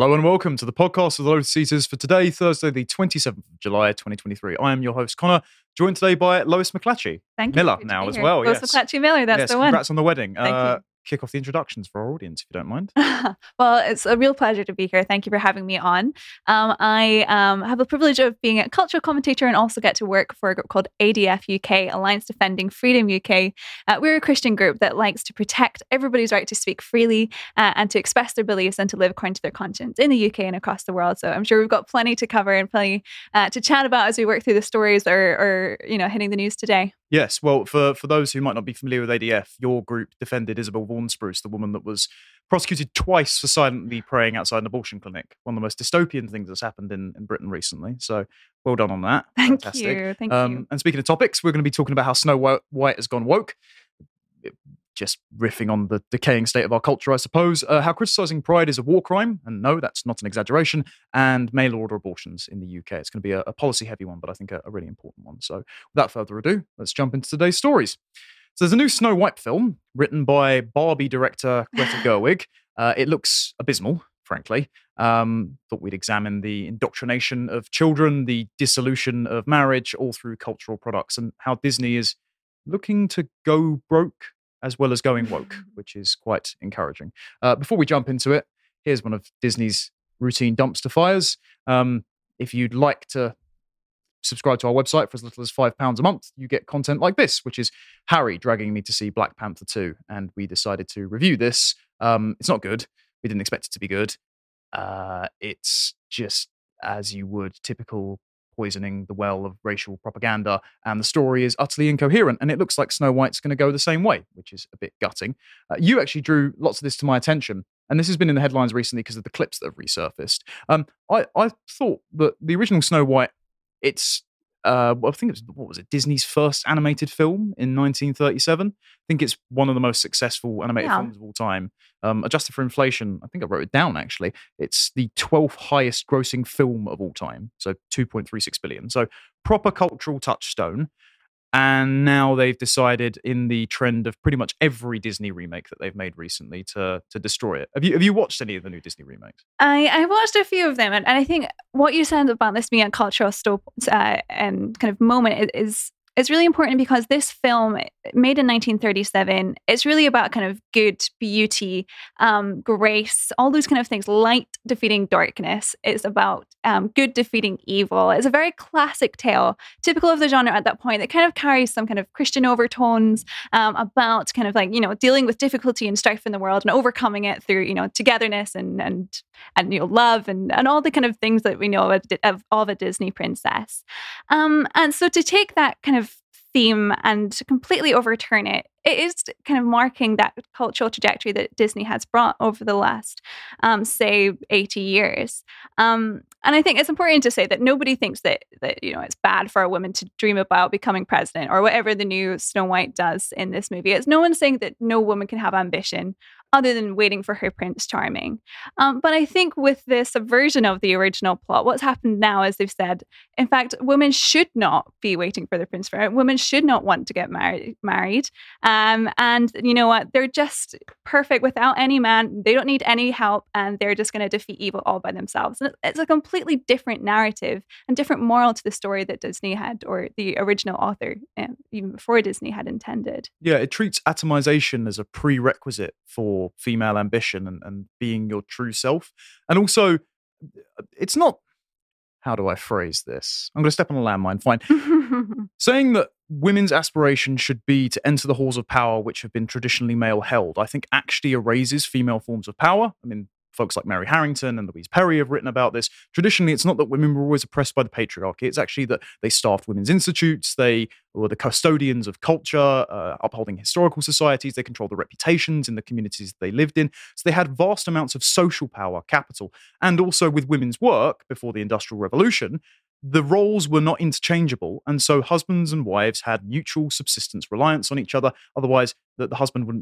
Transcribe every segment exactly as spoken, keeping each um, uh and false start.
Hello and welcome to the podcast of the Lotus Eaters for today, Thursday, the twenty-seventh of July, twenty twenty-three. I am your host, Connor, joined today by Lois McClatchy. Thank you. Miller now as well. Lois yes. McClatchy Miller, that's yes, the one. Congrats on the wedding. Thank uh, you. Kick off the introductions for our audience, if you don't mind. Well, it's a real pleasure to be here. Thank you for having me on. Um, I um, have the privilege of being a cultural commentator and also get to work for a group called A D F U K, Alliance Defending Freedom U K. Uh, we're a Christian group that likes to protect everybody's right to speak freely uh, and to express their beliefs and to live according to their conscience in the U K and across the world. So I'm sure we've got plenty to cover and plenty uh, to chat about as we work through the stories or, or you know, hitting the news today. Yes, well, for, for those who might not be familiar with A D F, your group defended Isabel Vaughan Spruce, the woman that was prosecuted twice for silently praying outside an abortion clinic. One of the most dystopian things that's happened in, in Britain recently. So well done on that. Thank Fantastic. you. Thank um, you. And speaking of topics, we're going to be talking about how Snow White, White has gone woke. Just riffing on the decaying state of our culture, I suppose. Uh, how criticising pride is a war crime. And no, that's not an exaggeration. And mail order abortions in the U K. It's going to be a, a policy-heavy one, but I think a, a really important one. So without further ado, let's jump into today's stories. So there's a new Snow White film written by Barbie director Greta Gerwig. Uh, it looks abysmal, frankly. Um, thought we'd examine the indoctrination of children, the dissolution of marriage, all through cultural products, and how Disney is looking to go broke as well as going woke, which is quite encouraging. Uh, before we jump into it, here's one of Disney's routine dumpster fires. Um, if you'd like to subscribe to our website for as little as five pounds a month, you get content like this, which is Harry dragging me to see Black Panther two. And we decided to review this. Um, it's not good. We didn't expect it to be good. Uh, it's just, as you would, typical poisoning the well of racial propaganda, and the story is utterly incoherent, and it looks like Snow White's going to go the same way, which is a bit gutting. Uh, you actually drew lots of this to my attention, and this has been in the headlines recently because of the clips that have resurfaced. Um, I, I thought that the original Snow White, it's Uh, well, I think it was, what was it, Disney's first animated film in nineteen thirty-seven. I think it's one of the most successful animated Yeah. films of all time. Um, adjusted for inflation, I think I wrote it down actually. It's the twelfth highest grossing film of all time, so two point three six billion. So proper cultural touchstone. And now they've decided, in the trend of pretty much every Disney remake that they've made recently, to to destroy it. Have you have you watched any of the new Disney remakes? I, I watched a few of them, and, and I think what you said about this being a cultural stop uh, and kind of moment is is really important, because this film, made in nineteen thirty-seven, it's really about kind of good, beauty, um, grace, all those kind of things, light defeating darkness. It's about um, good defeating evil. It's a very classic tale, typical of the genre at that point, that kind of carries some kind of Christian overtones, um, about kind of like, you know, dealing with difficulty and strife in the world and overcoming it through, you know, togetherness and and and you know, love and and all the kind of things that we know of, of, of a Disney princess. Um, and so to take that kind of theme and to completely overturn it, it is kind of marking that cultural trajectory that Disney has brought over the last, um, say, eighty years. Um, and I think it's important to say that nobody thinks that, that, you know, it's bad for a woman to dream about becoming president or whatever the new Snow White does in this movie. It's no one saying that no woman can have ambition other than waiting for her Prince Charming. Um, but I think with the subversion of the original plot, what's happened now is they've said, in fact, women should not be waiting for their Prince Charming. Women should not want to get married. married. Um, and you know what? They're just perfect without any man. They don't need any help, and they're just going to defeat evil all by themselves. And it's a completely different narrative and different moral to the story that Disney had, or the original author, um, even before Disney had intended. Yeah, it treats atomization as a prerequisite for female ambition and, and being your true self. And also, it's not, how do I phrase this? I'm going to step on a landmine, fine. Saying that women's aspiration should be to enter the halls of power which have been traditionally male held, I think actually erases female forms of power. I mean, folks like Mary Harrington and Louise Perry have written about this. Traditionally, it's not that women were always oppressed by the patriarchy. It's actually that they staffed women's institutes, they were the custodians of culture, uh, upholding historical societies, they controlled the reputations in the communities that they lived in. So they had vast amounts of social power, capital, and also with women's work before the Industrial Revolution, the roles were not interchangeable, and so husbands and wives had mutual subsistence reliance on each other. Otherwise, the, the husband wouldn't be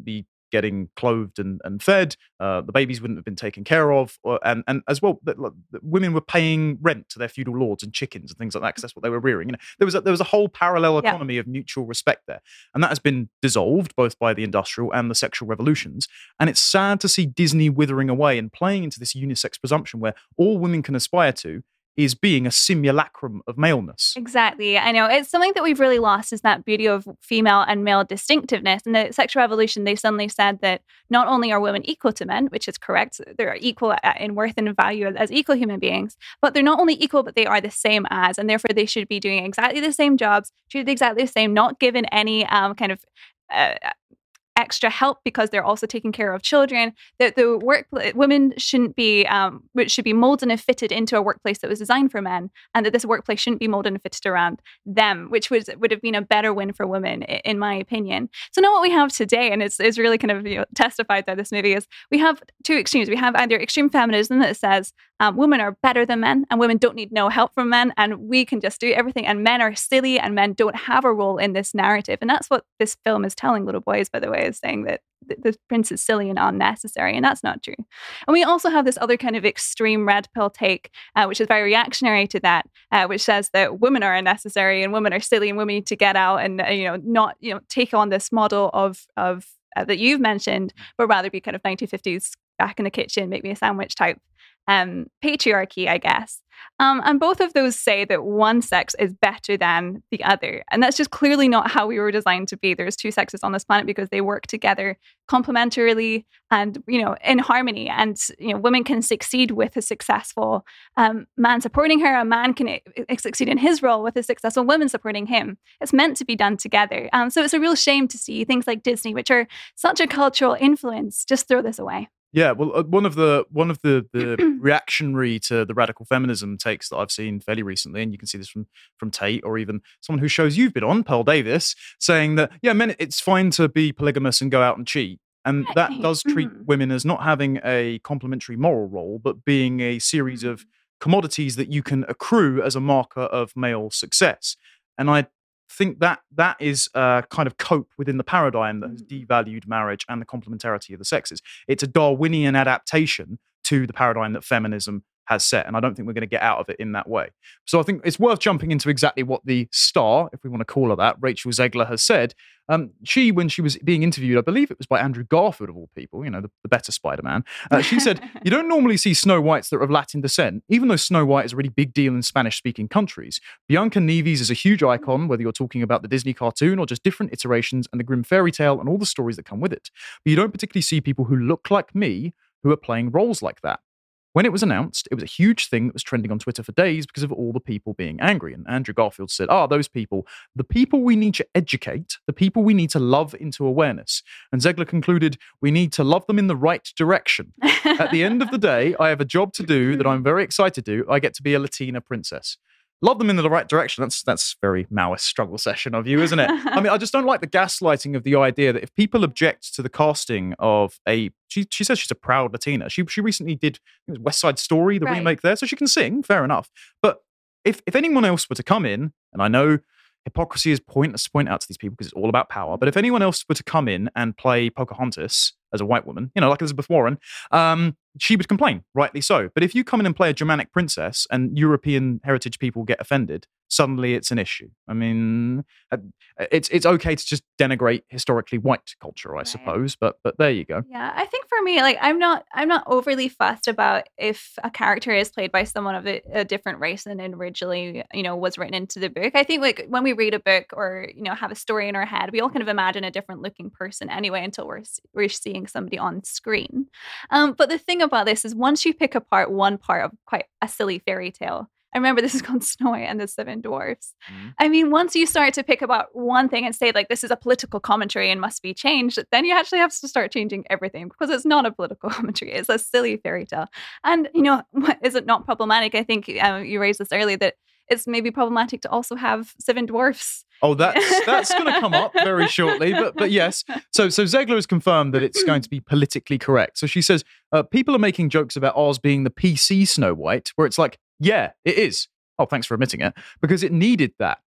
getting clothed and, and fed. Uh, the babies wouldn't have been taken care of. Or, and, and as well, the, the women were paying rent to their feudal lords and chickens and things like that because that's what they were rearing. You know, there was a, there was a whole parallel economy yeah. of mutual respect there. And that has been dissolved both by the industrial and the sexual revolutions. And it's sad to see Disney withering away and playing into this unisex presumption where all women can aspire to is being a simulacrum of maleness. Exactly. I know. It's something that we've really lost is that beauty of female and male distinctiveness. In the sexual revolution, they suddenly said that not only are women equal to men, which is correct, they're equal in worth and value as equal human beings, but they're not only equal, but they are the same as, and therefore they should be doing exactly the same jobs, treated exactly the same, not given any um, kind of uh, extra help because they're also taking care of children. That the work women shouldn't be, um, which should be molded and fitted into a workplace that was designed for men, and that this workplace shouldn't be molded and fitted around them, which was would have been a better win for women, in my opinion. So now what we have today, and it's, it's really kind of you know, testified by this movie, is we have two extremes. We have either extreme feminism that says um, women are better than men, and women don't need no help from men, and we can just do everything, and men are silly, and men don't have a role in this narrative. And that's what this film is telling little boys, by the way, is saying that the prince is silly and unnecessary, and that's not true. And we also have this other kind of extreme red pill take, uh, which is very reactionary to that, uh, which says that women are unnecessary and women are silly and women need to get out and uh, you know not you know take on this model of of uh, that you've mentioned, but rather be kind of nineteen fifties back in the kitchen, make me a sandwich type um, patriarchy, I guess. Um, and both of those say that one sex is better than the other. And that's just clearly not how we were designed to be. There's two sexes on this planet because they work together complementarily and, you know, in harmony. And, you know, women can succeed with a successful um, man supporting her. A man can uh, succeed in his role with a successful woman supporting him. It's meant to be done together. Um, so it's a real shame to see things like Disney, which are such a cultural influence, just throw this away. Yeah, well, uh, one of the one of the, the reactionary to the radical feminism takes that I've seen fairly recently, and you can see this from from Tate or even someone whose shows you've been on, Pearl Davis, saying that yeah, men, it's fine to be polygamous and go out and cheat, and that does treat women as not having a complementary moral role, but being a series of commodities that you can accrue as a marker of male success. And I think that that is a kind of cope within the paradigm that has devalued marriage and the complementarity of the sexes. It's a Darwinian adaptation to the paradigm that feminism has set, and I don't think we're going to get out of it in that way. So I think it's worth jumping into exactly what the star, if we want to call her that, Rachel Zegler, has said. Um, she, when she was being interviewed, I believe it was by Andrew Garfield of all people, you know, the, the better Spider-Man, uh, she said, you don't normally see Snow Whites that are of Latin descent, even though Snow White is a really big deal in Spanish-speaking countries. Bianca Neves is a huge icon, whether you're talking about the Disney cartoon or just different iterations and the Grimm fairy tale and all the stories that come with it. But you don't particularly see people who look like me who are playing roles like that. When it was announced, it was a huge thing that was trending on Twitter for days because of all the people being angry. And Andrew Garfield said, ah, those people, the people we need to educate, the people we need to love into awareness. And Zegler concluded, we need to love them in the right direction. At the end of the day, I have a job to do that I'm very excited to do. I get to be a Latina princess. Love them in the right direction. That's that's very Maoist struggle session of you, isn't it? I mean, I just don't like the gaslighting of the idea that if people object to the casting of a, she she says she's a proud Latina. She she recently did it was West Side Story, the right. remake there, so she can sing, fair enough. But if if anyone else were to come in, and I know hypocrisy is pointless to point out to these people because it's all about power, but if anyone else were to come in and play Pocahontas as a white woman, you know, like Elizabeth Warren, um, she would complain, rightly so. But if you come in and play a Germanic princess and European heritage people get offended, suddenly it's an issue. I mean, it's it's okay to just denigrate historically white culture, I right. suppose, but but there you go. Yeah, I think for me, like I'm not I'm not overly fussed about if a character is played by someone of a, a different race than originally, you know, was written into the book. I think like when we read a book or you know have a story in our head, we all kind of imagine a different looking person anyway until we're we're seeing somebody on screen. Um, but the thing about this is once you pick apart one part of quite a silly fairy tale, I remember this is called Snow White and the Seven Dwarfs. Mm-hmm. I mean, once you start to pick about one thing and say like this is a political commentary and must be changed, then you actually have to start changing everything because it's not a political commentary. It's a silly fairy tale. And, you know, is it not problematic? I think um, you raised this earlier that it's maybe problematic to also have seven dwarfs. Oh, that's that's going to come up very shortly, but but yes. So so Zegler has confirmed that it's going to be politically correct. So she says uh, people are making jokes about Oz being the P C Snow White, where it's like, yeah, it is. Oh, thanks for admitting it, because it needed that.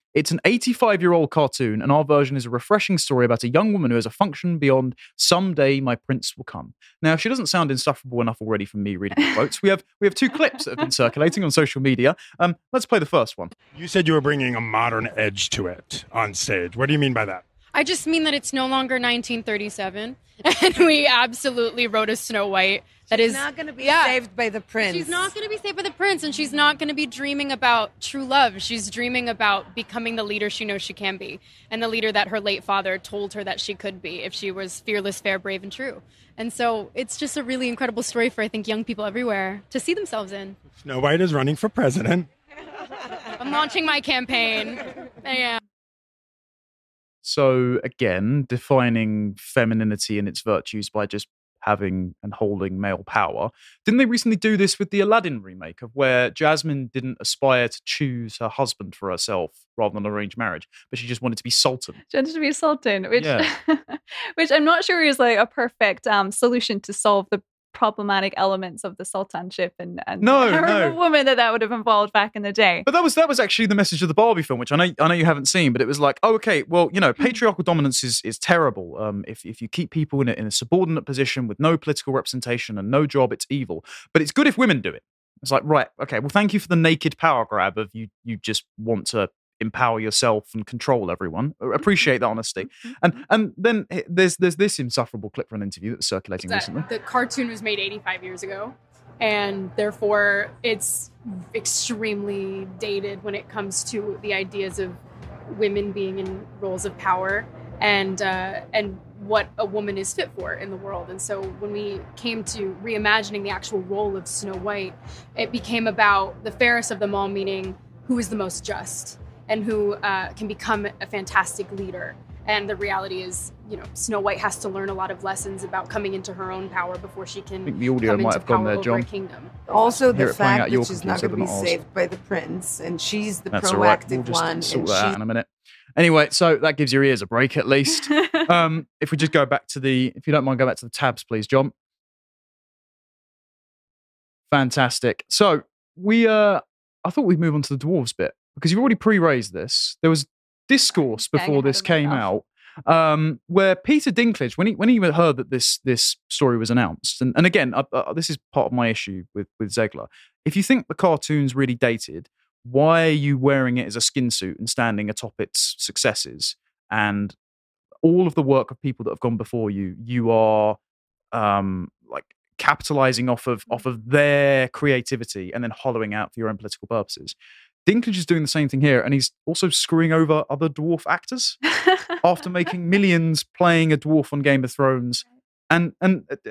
It's an eighty-five-year-old cartoon, and our version is a refreshing story about a young woman who has a function beyond someday my prince will come. Now, if she doesn't sound insufferable enough already from me reading the quotes, we have we have two clips that have been circulating on social media. Um, let's play the first one. You said you were bringing a modern edge to it on stage. What do you mean by that? I just mean that it's no longer nineteen thirty-seven, and we absolutely wrote a Snow White that she's is not going to be yeah, saved by the prince. She's not going to be saved by the prince, and she's not going to be dreaming about true love. She's dreaming about becoming the leader she knows she can be, and the leader that her late father told her that she could be if she was fearless, fair, brave, and true. And so it's just a really incredible story for, I think, young people everywhere to see themselves in. Snow White is running for president. I'm launching my campaign. Yeah. So again, defining femininity and its virtues by just having and holding male power. Didn't they recently do this with the Aladdin remake, of where Jasmine didn't aspire to choose her husband for herself rather than arranged marriage, but she just wanted to be sultan? She wanted to be sultan, which, Yeah. which I'm not sure is like a perfect um, solution to solve the problematic elements of the sultanship and, and No, however no. woman that that would have involved back in the day. But that was that was actually the message of the Barbie film, which I know I know you haven't seen, but it was like, oh, okay, well, you know, patriarchal dominance is is terrible. Um, if if you keep people in a, in a subordinate position with no political representation and no job, it's evil. But it's good if women do it. It's like, right, okay, well, thank you for the naked power grab of you. You just want to empower yourself and control everyone. Appreciate that honesty. And and then there's there's this insufferable clip from an interview that was circulating recently. The cartoon was made eighty-five years ago, and therefore it's extremely dated when it comes to the ideas of women being in roles of power and uh, and what a woman is fit for in the world. And so when we came to reimagining the actual role of Snow White, it became about the fairest of them all, meaning who is the most just and who uh, can become a fantastic leader. And the reality is, you know, Snow White has to learn a lot of lessons about coming into her own power before she can I think the audio come might into have gone power there, over John. a kingdom. Also, Hear the it playing out fact your that she's not computer, going to be but not ours. saved by the prince, and she's the That's all right. proactive We'll just one, sort and that out she in a minute. Anyway, so that gives your ears a break at least. um, if we just go back to the, if you don't mind, go back to the tabs, please, John. Fantastic. So we, uh, I thought we'd move on to the dwarves bit because you've already pre-raised this. There was discourse Getting before ahead this of came myself. out, um, where Peter Dinklage, when he when he heard that this this story was announced, and and again, uh, uh, this is part of my issue with with Zegler. If you think the cartoon's really dated, why are you wearing it as a skin suit and standing atop its successes and all of the work of people that have gone before you? You are um, like capitalizing off of off of their creativity and then hollowing out for your own political purposes. Dinklage is doing the same thing here, and he's also screwing over other dwarf actors after making millions playing a dwarf on Game of Thrones. And and uh,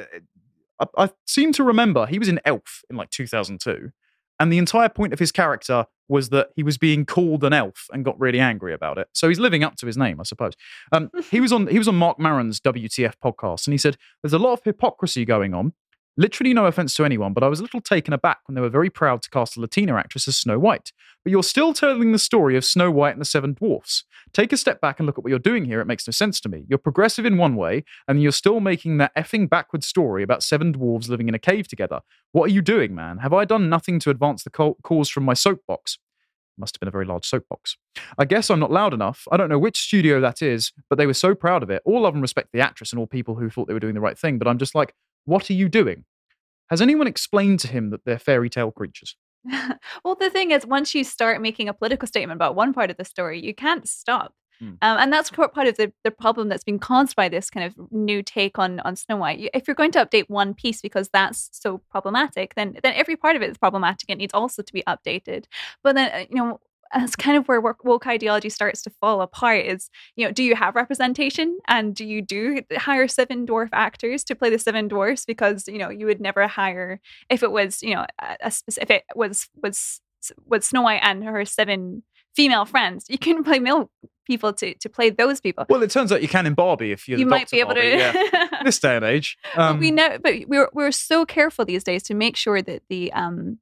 I, I seem to remember he was in Elf in like two thousand two, and the entire point of his character was that he was being called an elf and got really angry about it. So he's living up to his name, I suppose. Um, he was on he was on Mark Maron's W T F podcast, and he said there's a lot of hypocrisy going on. Literally no offense to anyone, but I was a little taken aback when they were very proud to cast a Latina actress as Snow White. But you're still telling the story of Snow White and the Seven Dwarfs. Take a step back and look at what you're doing here. It makes no sense to me. You're progressive in one way, and you're still making that effing backward story about seven dwarves living in a cave together. What are you doing, man? Have I done nothing to advance the co- cause from my soapbox? Must have been a very large soapbox. I guess I'm not loud enough. I don't know which studio that is, but they were so proud of it. All of them respect the actress and all people who thought they were doing the right thing, but I'm just like, what are you doing? Has anyone explained to him that they're fairy tale creatures? Well, the thing is, once you start making a political statement about one part of the story, you can't stop. Hmm. Um, and that's part part of the, the problem that's been caused by this kind of new take on, on Snow White. You, if you're going to update one piece because that's so problematic, then then every part of it is problematic. It needs also to be updated. But then, uh, you know, that's kind of where woke, woke ideology starts to fall apart is, you know, do you have representation? And do you do hire seven dwarf actors to play the seven dwarfs? Because, you know, you would never hire, if it was, you know, a, a specific, was, was, was Snow White and her seven female friends, you can play male people to, to play those people. Well, it turns out you can in Barbie if you're You the might Doctor be able Barbie, to. Yeah. This day and age. But Um, we know, but we're, we're so careful these days to make sure that the, um,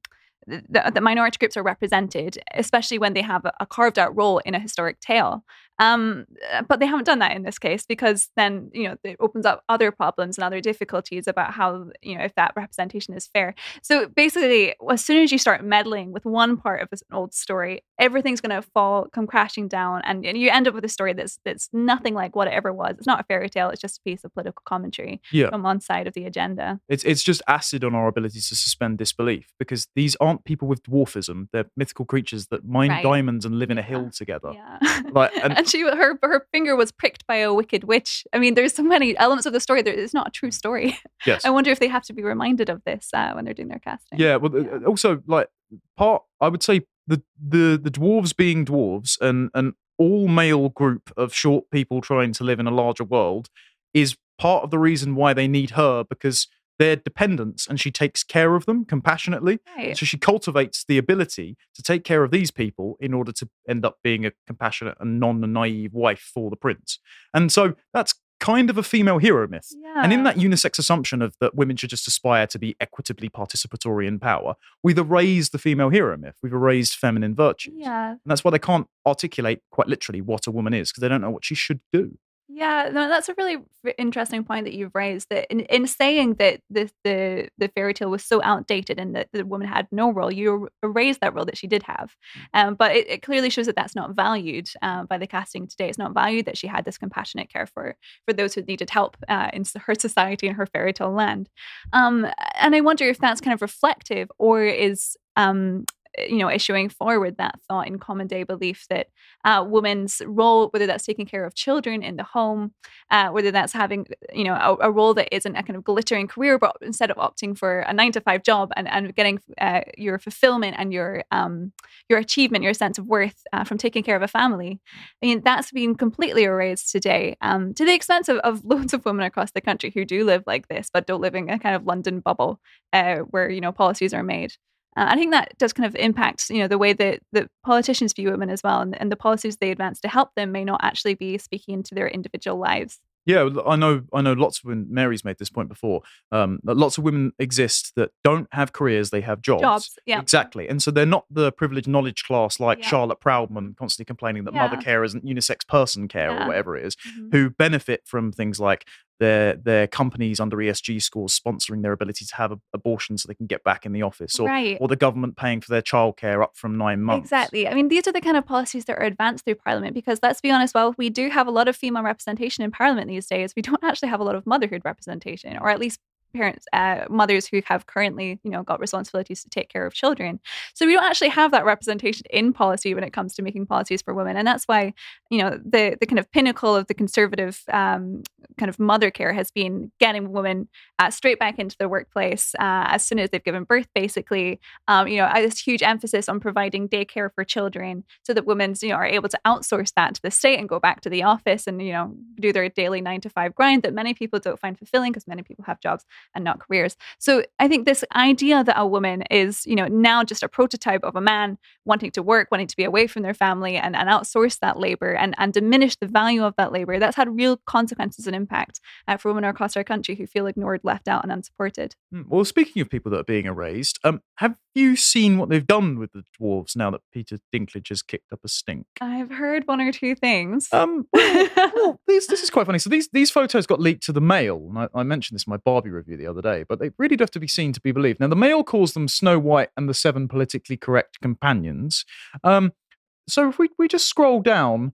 the, the minority groups are represented, especially when they have a, a carved out role in a historic tale. Um, but they haven't done that in this case, because then, you know, it opens up other problems and other difficulties about how, you know, if that representation is fair. So basically, as soon as you start meddling with one part of this old story, everything's going to fall, come crashing down, and, and you end up with a story that's that's nothing like what it ever was. It's not a fairy tale; it's just a piece of political commentary Yeah. from one side of the agenda. It's it's just acid on our ability to suspend disbelief, because these aren't people with dwarfism. They're mythical creatures that mine Right. diamonds and live in a Yeah. hill together. Yeah. Like, and- and she, her, her finger was pricked by a wicked witch. I mean, there's so many elements of the story that it's not a true story. Yes. I wonder if they have to be reminded of this uh, when they're doing their casting. Yeah, well, Yeah. uh, also, like, part, I would say the the the dwarves being dwarves and an all male group of short people trying to live in a larger world is part of the reason why they need her, because they're dependents and she takes care of them compassionately. Right. So she cultivates the ability to take care of these people in order to end up being a compassionate and non-naive wife for the prince. And so that's kind of a female hero myth. And in Yeah. that unisex assumption of that women should just aspire to be equitably participatory in power, we've erased the female hero myth. We've erased feminine virtues. Yeah. And that's why they can't articulate quite literally what a woman is, because they don't know what she should do. Yeah, no, that's a really f- interesting point that you've raised. That in, in saying that the, the the fairy tale was so outdated and that the woman had no role, you er- erased that role that she did have. Um, but it, it clearly shows that that's not valued uh, by the casting today. It's not valued that she had this compassionate care for for those who needed help uh, in her society and her fairy tale land. Um, and I wonder if that's kind of reflective, or is um, you know, issuing forward that thought in common day belief that uh, women's role, whether that's taking care of children in the home, uh, whether that's having, you know, a, a role that isn't a kind of glittering career, but instead of opting for a nine to five job and, and getting uh, your fulfillment and your um, your achievement, your sense of worth uh, from taking care of a family. I mean, that's been completely erased today, um, to the expense of, of loads of women across the country who do live like this, but don't live in a kind of London bubble uh, where, you know, policies are made. Uh, I think that does kind of impact, you know, the way that, that politicians view women as well, and, and the policies they advance to help them may not actually be speaking into their individual lives. Yeah, I know. I know lots of women. Mary's made this point before. Um, that lots of women exist that don't have careers; they have jobs. Jobs, yeah. Exactly, and so they're not the privileged knowledge class like Yeah. Charlotte Proudman, constantly complaining that Yeah. mother care isn't unisex person care Yeah. or whatever it is, Mhm. who benefit from things like their their companies under E S G scores sponsoring their ability to have a, abortion so they can get back in the office, or Right. or the government paying for their childcare up from nine months. Exactly. I mean, these are the kind of policies that are advanced through Parliament, because let's be honest, while we do have a lot of female representation in Parliament these days, we don't actually have a lot of motherhood representation, or at least parents, uh, mothers who have currently, you know, got responsibilities to take care of children. So we don't actually have that representation in policy when it comes to making policies for women, and that's why, you know, the the kind of pinnacle of the conservative um, kind of mother care has been getting women uh, straight back into the workplace uh, as soon as they've given birth, basically. Um, you know, this huge emphasis on providing daycare for children, so that women, you know, are able to outsource that to the state and go back to the office and, you know, do their daily nine to five grind that many people don't find fulfilling, because many people have jobs and not careers. So I think this idea that a woman is, you know, now just a prototype of a man wanting to work, wanting to be away from their family, and, and outsource that labor and, and diminish the value of that labor, that's had real consequences and impact uh, for women across our country who feel ignored, left out, and unsupported. Hmm, Well, speaking of people that are being erased, um, have you seen what they've done with the dwarves now that Peter Dinklage has kicked up a stink? I've heard one or two things. Um, well, well, this this is quite funny. So these these photos got leaked to the Mail, and I, I mentioned this in my Barbie review the other day, but they really do have to be seen to be believed. Now, the Mail calls them Snow White and the Seven Politically Correct Companions. Um, so if we we just scroll down,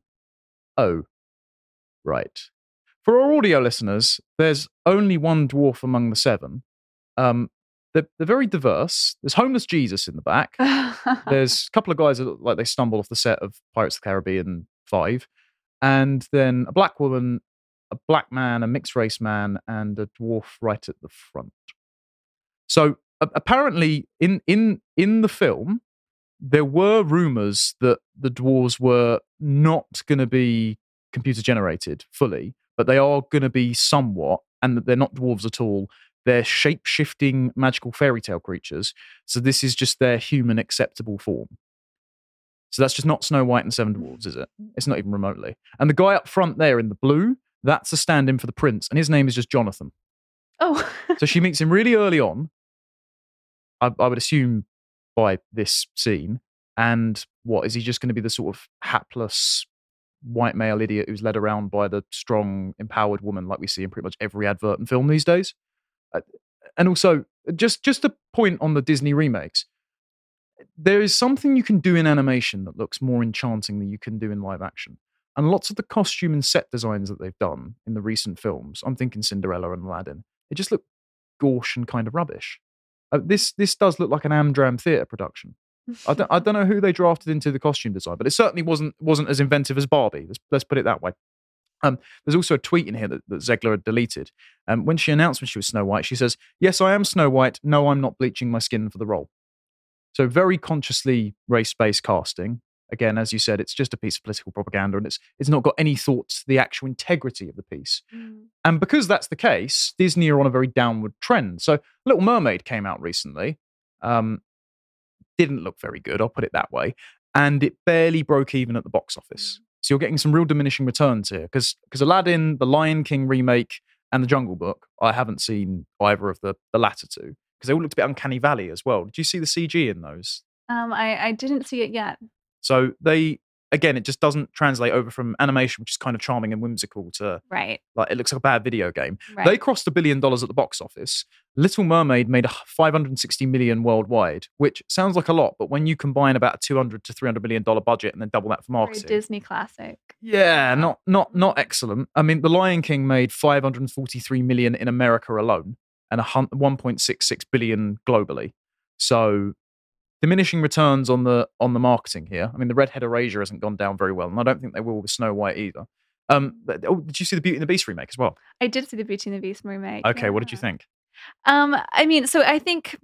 oh, right. For our audio listeners, there's only one dwarf among the seven. Um, they're, they're very diverse. There's homeless Jesus in the back. There's a couple of guys that look like they stumble off the set of Pirates of the Caribbean five. And then a black woman, a black man, a mixed race man, and a dwarf right at the front. So a- apparently in, in, in the film, there were rumors that the dwarves were not going to be computer generated fully, but they are going to be somewhat, and that they're not dwarves at all. They're shape-shifting magical fairy tale creatures. So this is just their human acceptable form. So that's just not Snow White and the Seven Dwarfs, is it? It's not even remotely. And the guy up front there in the blue, that's a stand-in for the prince, and his name is just Jonathan. Oh. So she meets him really early on. I, I would assume by this scene. And what, is he just going to be the sort of hapless white male idiot who's led around by the strong, empowered woman like we see in pretty much every advert and film these days? Uh, and also, just, just a point on the Disney remakes. There is something you can do in animation that looks more enchanting than you can do in live action. And lots of the costume and set designs that they've done in the recent films, I'm thinking Cinderella and Aladdin, they just look gauche and kind of rubbish. Uh, this this does look like an Amdram theatre production. I don't, I don't know who they drafted into the costume design, but it certainly wasn't wasn't as inventive as Barbie. Let's, let's put it that way. Um, there's also a tweet in here that, that Zegler had deleted. Um, when she announced when she was Snow White, she says, "Yes, I am Snow White. No, I'm not bleaching my skin for the role." So very consciously race-based casting. Again, as you said, it's just a piece of political propaganda, and it's it's not got any thought to the actual integrity of the piece. Mm. And because that's the case, Disney are on a very downward trend. So Little Mermaid came out recently. Um, didn't look very good, I'll put it that way. And it barely broke even at the box office. Mm. So you're getting some real diminishing returns here. Because Aladdin, the Lion King remake, and the Jungle Book, I haven't seen either of the, the latter two. Because they all looked a bit Uncanny Valley as well. Did you see the C G in those? Um, I, I didn't see it yet. So they, again, it just doesn't translate over from animation, which is kind of charming and whimsical, to right. like it looks like a bad video game. Right. They crossed a billion dollars at the box office. Little Mermaid made five hundred sixty million worldwide, which sounds like a lot, but when you combine about a two hundred to three hundred million dollar budget and then double that for marketing, very Disney classic. Yeah, not not not excellent. I mean, The Lion King made five hundred forty-three million in America alone, and a one point six six billion globally. So diminishing returns on the on the marketing here. I mean, the Redhead Erasure hasn't gone down very well, and I don't think they will with Snow White either. Um, but, oh, did you see the Beauty and the Beast remake as well? I did see the Beauty and the Beast remake. Okay, yeah. What did you think? Um, I mean, so I think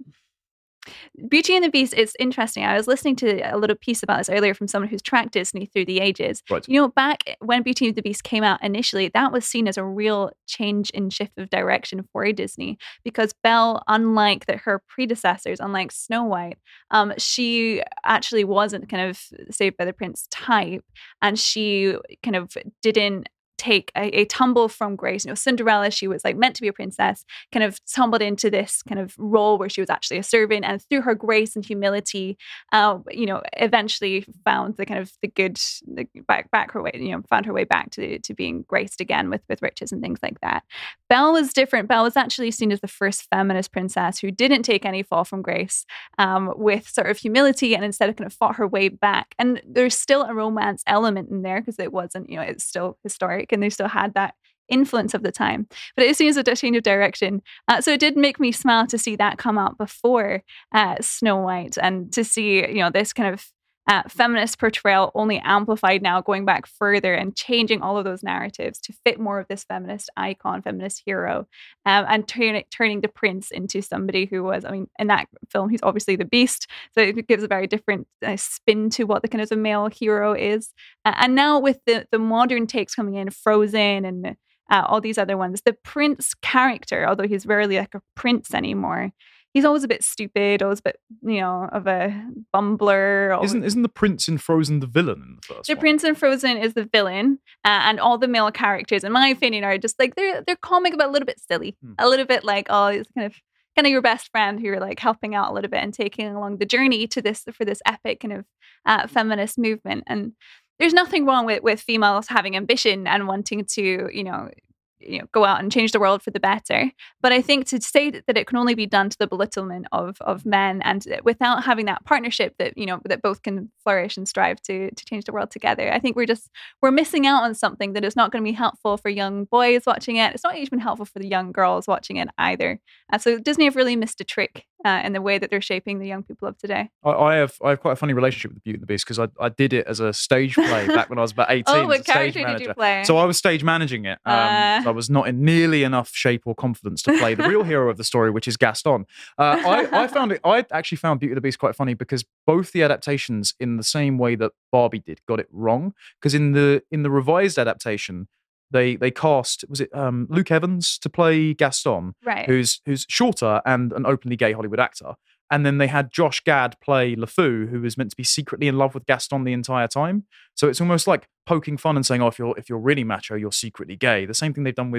Beauty and the Beast is interesting. I was listening to a little piece about this earlier from someone who's tracked Disney through the ages. Right. You know, back when Beauty and the Beast came out initially, that was seen as a real change in shift of direction for Disney, because Belle, unlike the, her predecessors, unlike Snow White, um, she actually wasn't kind of Saved by the Prince type, and she kind of didn't take a, a tumble from grace. You know, Cinderella, she was like meant to be a princess, kind of tumbled into this kind of role where she was actually a servant, and through her grace and humility, uh, you know, eventually found the kind of the good, the back back her way, you know, found her way back to to being graced again with with riches and things like that. Belle was different. Belle was actually seen as the first feminist princess who didn't take any fall from grace, um, with sort of humility, and instead of kind of fought her way back. And there's still a romance element in there because it wasn't, you know, it's still historic, and they still had that influence of the time. But it seems a change of direction. Uh, so it did make me smile to see that come out before uh, Snow White, and to see, you know, this kind of uh, feminist portrayal only amplified now, going back further and changing all of those narratives to fit more of this feminist icon, feminist hero, um, and turn, turning the prince into somebody who was, I mean, in that film, he's obviously the beast. So it gives a very different uh, spin to what the kind of the male hero is. Uh, and now with the, the modern takes coming in, Frozen and uh, all these other ones, the prince character, although he's rarely like a prince anymore, he's always a bit stupid, always a bit, you know, of a bumbler. Always. Isn't isn't the prince in Frozen the villain in the first the one? The prince in Frozen is the villain, uh, and all the male characters, in my opinion, are just like, they're they're comic but a little bit silly, hmm. a little bit like, oh, it's kind of kind of your best friend who you're like helping out a little bit and taking along the journey to this for this epic kind of uh, feminist movement. And there's nothing wrong with with females having ambition and wanting to, you know, you know, go out and change the world for the better. But I think to say that it can only be done to the belittlement of of men, and without having that partnership that, you know, that both can flourish and strive to to change the world together, I think we're just we're missing out on something that is not going to be helpful for young boys watching it. It's not even helpful for the young girls watching it either. Uh, so Disney have really missed a trick uh, in the way that they're shaping the young people of today. I, I have I have quite a funny relationship with the Beauty and the Beast, because I, I did it as a stage play back when I was about eighteen. Oh, what as a stage character manager. did you play? So I was stage managing it. Um, uh... I was not in nearly enough shape or confidence to play the real hero of the story, which is Gaston. Uh, I, I found it. I actually found Beauty and the Beast quite funny, because both the adaptations, in the same way that Barbie did, got it wrong. Because in the in the revised adaptation, they they cast, was it um, Luke Evans to play Gaston, right? Who's who's shorter and an openly gay Hollywood actor. And then they had Josh Gad play LeFou, who was meant to be secretly in love with Gaston the entire time. So it's almost like poking fun and saying, oh, if you're if you're really macho, you're secretly gay. The same thing they've done with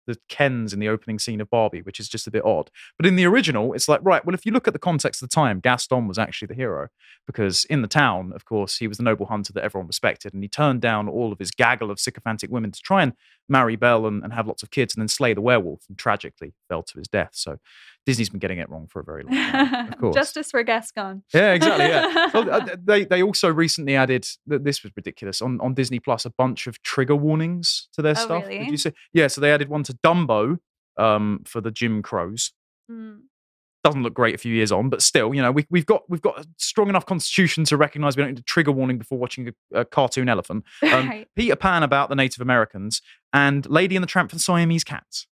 the Kens in the opening scene of Barbie, which is just a bit odd. But in the original, it's like, right, well, if you look at the context of the time, Gaston was actually the hero, because in the town, of course, he was the noble hunter that everyone respected, and he turned down all of his gaggle of sycophantic women to try and marry Belle and, and have lots of kids, and then slay the werewolf, and tragically fell to his death. So Disney's been getting it wrong for a very long time, of course. Justice for Gascon. Yeah, exactly. Yeah. Well, uh, they they also recently added, this was ridiculous, on, on Disney Plus, a bunch of trigger warnings to their Oh, stuff. really? Did you see? Yeah, so they added one to Dumbo um, for the Jim Crows. Mm. Doesn't look great a few years on, but still, you know, we, we've got we've got a strong enough constitution to recognise we don't need a trigger warning before watching a, a cartoon elephant. Um, Right. Peter Pan about the Native Americans, and Lady and the Tramp for the Siamese Cats.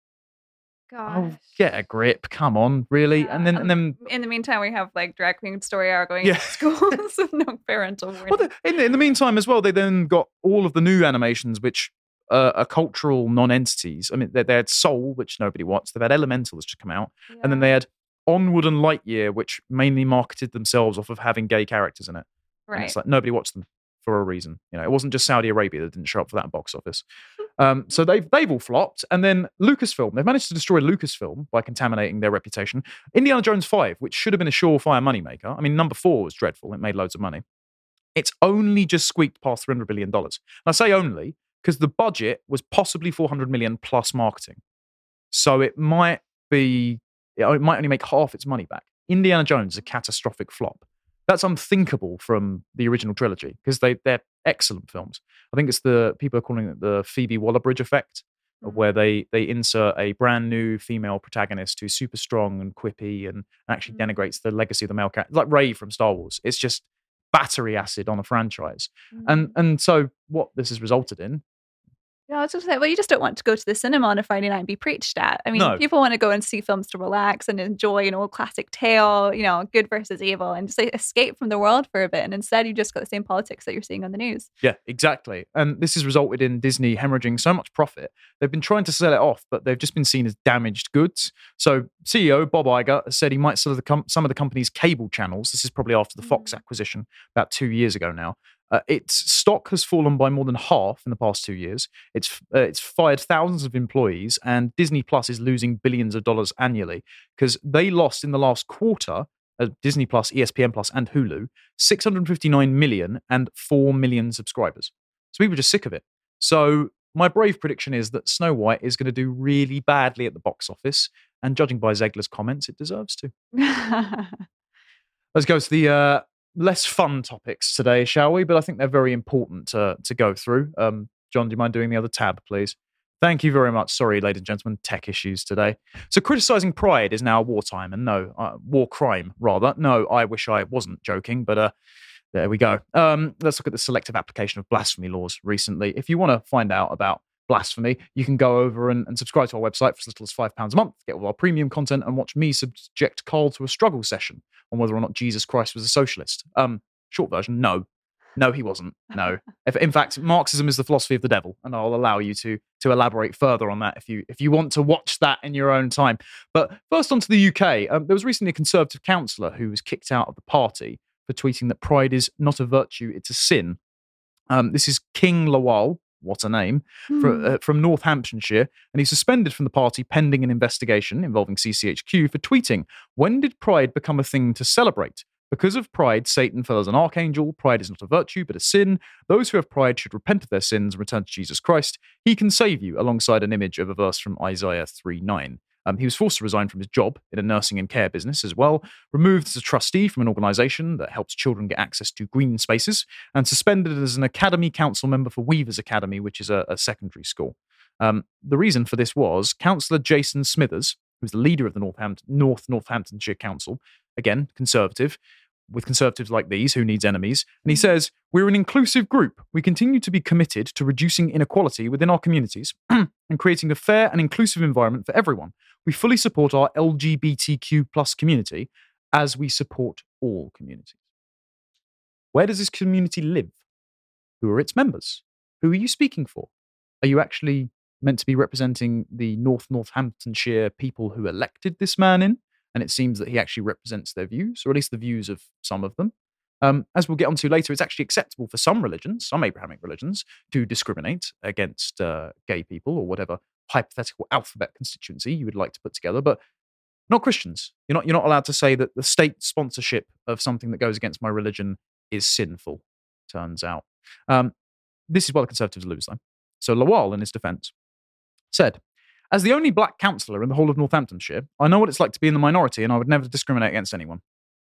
Gosh. Oh, get a grip! Come on, really? Yeah, And then um, and then in the meantime, we have like drag queen story hour going Yeah. to schools with no parental warning. well, the, in, in the meantime as well, they then got all of the new animations, which uh, are cultural non-entities. I mean, they, they had Soul, which nobody watched. They've had Elemental that's just come out, and then Yeah. they had Onward and Lightyear, which mainly marketed themselves off of having gay characters in it. And right. it's like nobody watched them for a reason. You know, it wasn't just Saudi Arabia that didn't show up for that box office. Um, so they've they've all flopped. And then Lucasfilm, they've managed to destroy Lucasfilm by contaminating their reputation. Indiana Jones five, which should have been a surefire moneymaker. I mean, number four was dreadful. It made loads of money. It's only just squeaked past three hundred billion dollars. And I say only because the budget was possibly four hundred million dollars plus marketing. So it might be, it might only make half its money back. Indiana Jones is a catastrophic flop. That's unthinkable from the original trilogy because they, they're excellent films. I think it's the, people are calling it the Phoebe Waller-Bridge effect, of where they they insert a brand new female protagonist who's super strong and quippy and actually Mm. denigrates the legacy of the male character. Like Rey from Star Wars. It's just battery acid on a franchise. And Mm. and so what this has resulted in, Yeah, I was just saying, well, you just don't want to go to the cinema on a Friday night and be preached at. I mean, No. people want to go and see films to relax and enjoy an old classic tale, you know, good versus evil, and just like, escape from the world for a bit. And instead, you just got the same politics that you're seeing on the news. yeah, exactly. And this has resulted in Disney hemorrhaging so much profit. They've been trying to sell it off, but they've just been seen as damaged goods. So C E O Bob Iger has said he might sell the com- some of the company's cable channels. This is probably after the Fox Mm. acquisition about two years ago now. Uh, its stock has fallen by more than half in the past two years. It's uh, it's fired thousands of employees, and Disney Plus is losing billions of dollars annually because they lost in the last quarter. Uh, Disney Plus, E S P N Plus, and Hulu, six hundred fifty-nine million and four million subscribers. So people are just sick of it. So my brave prediction is that Snow White is going to do really badly at the box office, and judging by Zegler's comments, it deserves to. Let's go to the uh, less fun topics today, shall we? But I think they're very important to, to go through. Um, John, do you mind doing the other tab, please? Thank you very much. Sorry, ladies and gentlemen, tech issues today. So criticizing Pride is now wartime, and no, uh, war crime, rather. No, I wish I wasn't joking, but uh, there we go. Um, let's look at the selective application of blasphemy laws recently. If you want to find out about blasphemy, you can go over and, and subscribe to our website for as little as five pounds a month, get all our premium content, and watch me subject Carl to a struggle session on whether or not Jesus Christ was a socialist. Um, short version, no. No, he wasn't. No. If, in fact, Marxism is the philosophy of the devil, and I'll allow you to to elaborate further on that if you if you want to watch that in your own time. But first, on to the U K. Um, there was recently a Conservative councillor who was kicked out of the party for tweeting that pride is not a virtue, it's a sin. Um, this is King Lawal, what a name, fro- Hmm. uh, from Northamptonshire, and he's suspended from the party pending an investigation involving C C H Q for tweeting, "When did pride become a thing to celebrate? Because of pride, Satan fell as an archangel. Pride is not a virtue, but a sin. Those who have pride should repent of their sins and return to Jesus Christ. He can save you," alongside an image of a verse from Isaiah three nine. Um, he was forced to resign from his job in a nursing and care business as well, removed as a trustee from an organisation that helps children get access to green spaces, and suspended as an Academy Council member for Weavers Academy, which is a, a secondary school. Um, the reason for this was Councillor Jason Smithers, who's the leader of the Northampton, North Northamptonshire Council, again, Conservative, with Conservatives like these, who needs enemies? And he says, "We're an inclusive group. We continue to be committed to reducing inequality within our communities and creating a fair and inclusive environment for everyone. We fully support our L G B T Q plus community as we support all communities." Where does this community live? Who are its members? Who are you speaking for? Are you actually meant to be representing the North Northamptonshire people who elected this man in? And it seems that he actually represents their views, or at least the views of some of them. Um, as we'll get onto later, it's actually acceptable for some religions, some Abrahamic religions, to discriminate against uh, gay people or whatever hypothetical alphabet constituency you would like to put together, but not Christians. You're not, you're not allowed to say that the state sponsorship of something that goes against my religion is sinful, turns out. Um, this is why the Conservatives lose, though. So Lawal, in his defence, said, "As the only black councillor in the whole of Northamptonshire, I know what it's like to be in the minority, and I would never discriminate against anyone."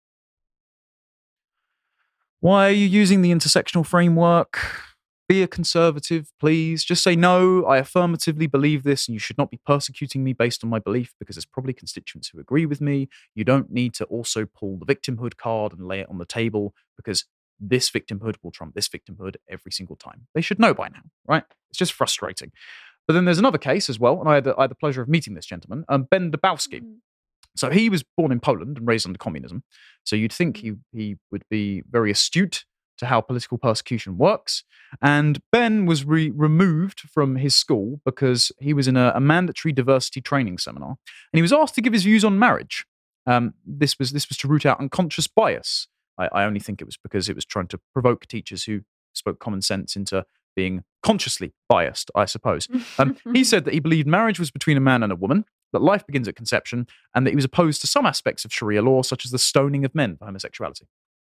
Why are you using the intersectional framework? Be a conservative, please. Just say, no, I affirmatively believe this, and you should not be persecuting me based on my belief, because there's probably constituents who agree with me. You don't need to also pull the victimhood card and lay it on the table, because this victimhood will trump this victimhood every single time. They should know by now, right? It's just frustrating. But then there's another case as well, and I had the, I had the pleasure of meeting this gentleman, um, Ben Dubowski. Mm-hmm. So he was born in Poland and raised under communism. So you'd think he, he would be very astute to how political persecution works. And Ben was re- removed from his school because he was in a, a mandatory diversity training seminar. And he was asked to give his views on marriage. Um, this was this was to root out unconscious bias. I, I only think it was because it was trying to provoke teachers who spoke common sense into being consciously biased, I suppose. Um, he said that he believed marriage was between a man and a woman, that life begins at conception, and that he was opposed to some aspects of Sharia law, such as the stoning of men for homosexuality.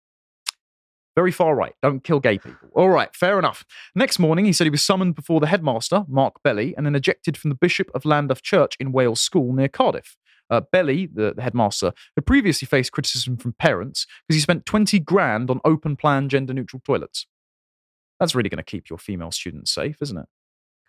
Very far right. Don't kill gay people. All right, fair enough. Next morning, he said he was summoned before the headmaster, Mark Belly, and then ejected from the Bishop of Llandaff Church in Wales School near Cardiff. Uh, Belly, the, the headmaster, had previously faced criticism from parents because he spent twenty grand on open-plan gender-neutral toilets. That's really going to keep your female students safe, isn't it?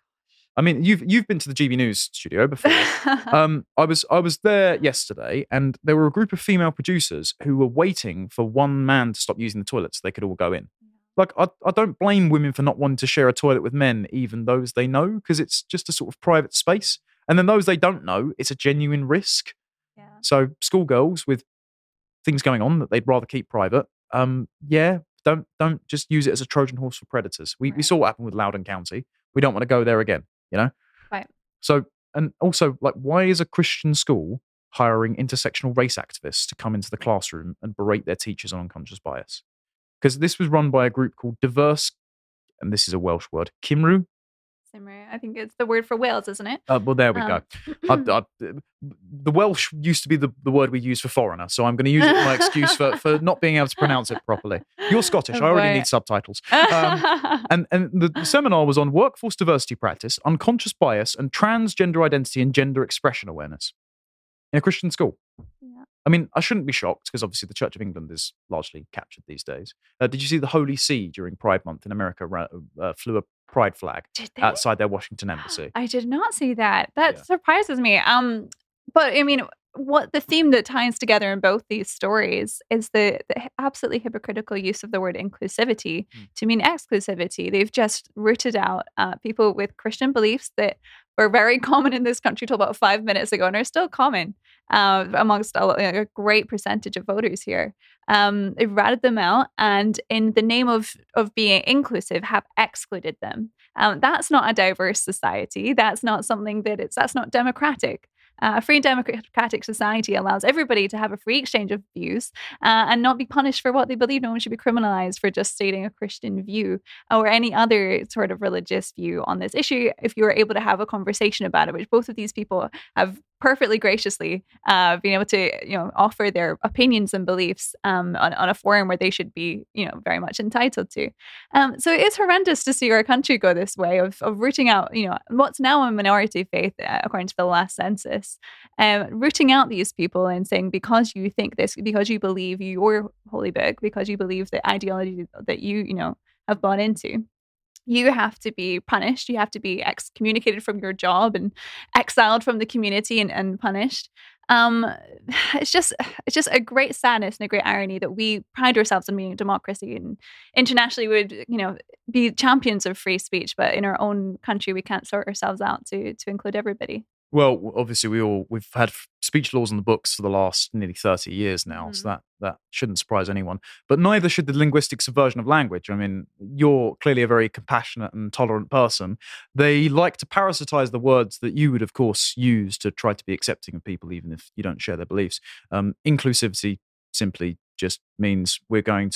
I mean, you've you've been to the G B News studio before. um, I was I was there yesterday, and there were a group of female producers who were waiting for one man to stop using the toilets so they could all go in. Like, I, I don't blame women for not wanting to share a toilet with men, even those they know, because it's just a sort of private space. And then those they don't know, it's a genuine risk. Yeah. So schoolgirls with things going on that they'd rather keep private, um, yeah, don't don't just use it as a Trojan horse for predators. We right. we saw what happened with Loudoun County. We don't want to go there again. You know? Right. So, and also, like, why is a Christian school hiring intersectional race activists to come into the classroom and berate their teachers on unconscious bias? Because this was run by a group called Diverse, and this is a Welsh word, Cymru. Cymru, I think it's the word for Wales, isn't it? Uh, well, there we um. go. I, I, the Welsh used to be the, the word we use for foreigner, so I'm going to use it as my excuse for, for not being able to pronounce it properly. You're Scottish. Oh, I already boy. need subtitles. Um, and and the, the seminar was on workforce diversity practice, unconscious bias, and transgender identity and gender expression awareness in a Christian school. Yeah. I mean, I shouldn't be shocked because obviously the Church of England is largely captured these days. Uh, did you see the Holy See during Pride Month in America ra- uh, flew a pride flag outside their Washington embassy? I did not see that. That Yeah. surprises me. Um, but I mean, what the theme that ties together in both these stories is the, the absolutely hypocritical use of the word inclusivity mm. to mean exclusivity. They've just rooted out uh, people with Christian beliefs that were very common in this country till about five minutes ago and are still common uh, amongst a, a great percentage of voters here. Um, they've ratted them out, and in the name of of being inclusive, have excluded them. Um, that's not a diverse society. That's not something that it's. That's not democratic. Uh, a free and democratic society allows everybody to have a free exchange of views uh, and not be punished for what they believe. No one should be criminalized for just stating a Christian view or any other sort of religious view on this issue. If you're able to have a conversation about it, which both of these people have perfectly graciously uh, been able to, you know, offer their opinions and beliefs um, on, on a forum where they should be, you know, very much entitled to. Um, so it's horrendous to see our country go this way of, of rooting out, you know, what's now a minority faith, uh, according to the last census, um, rooting out these people and saying, because you think this, because you believe your holy book, because you believe the ideology that you, you know, have bought into, you have to be punished. You have to be excommunicated from your job and exiled from the community and, and punished. Um, it's just it's just a great sadness and a great irony that we pride ourselves on being a democracy and internationally would, you know, be champions of free speech, but in our own country we can't sort ourselves out to to include everybody. Well, obviously, we all we've had speech laws on the books for the last nearly thirty years now, mm. so that that shouldn't surprise anyone. But neither should the linguistic subversion of language. I mean, you're clearly a very compassionate and tolerant person. They like to parasitize the words that you would, of course, use to try to be accepting of people, even if you don't share their beliefs. Um, inclusivity simply just means we're going to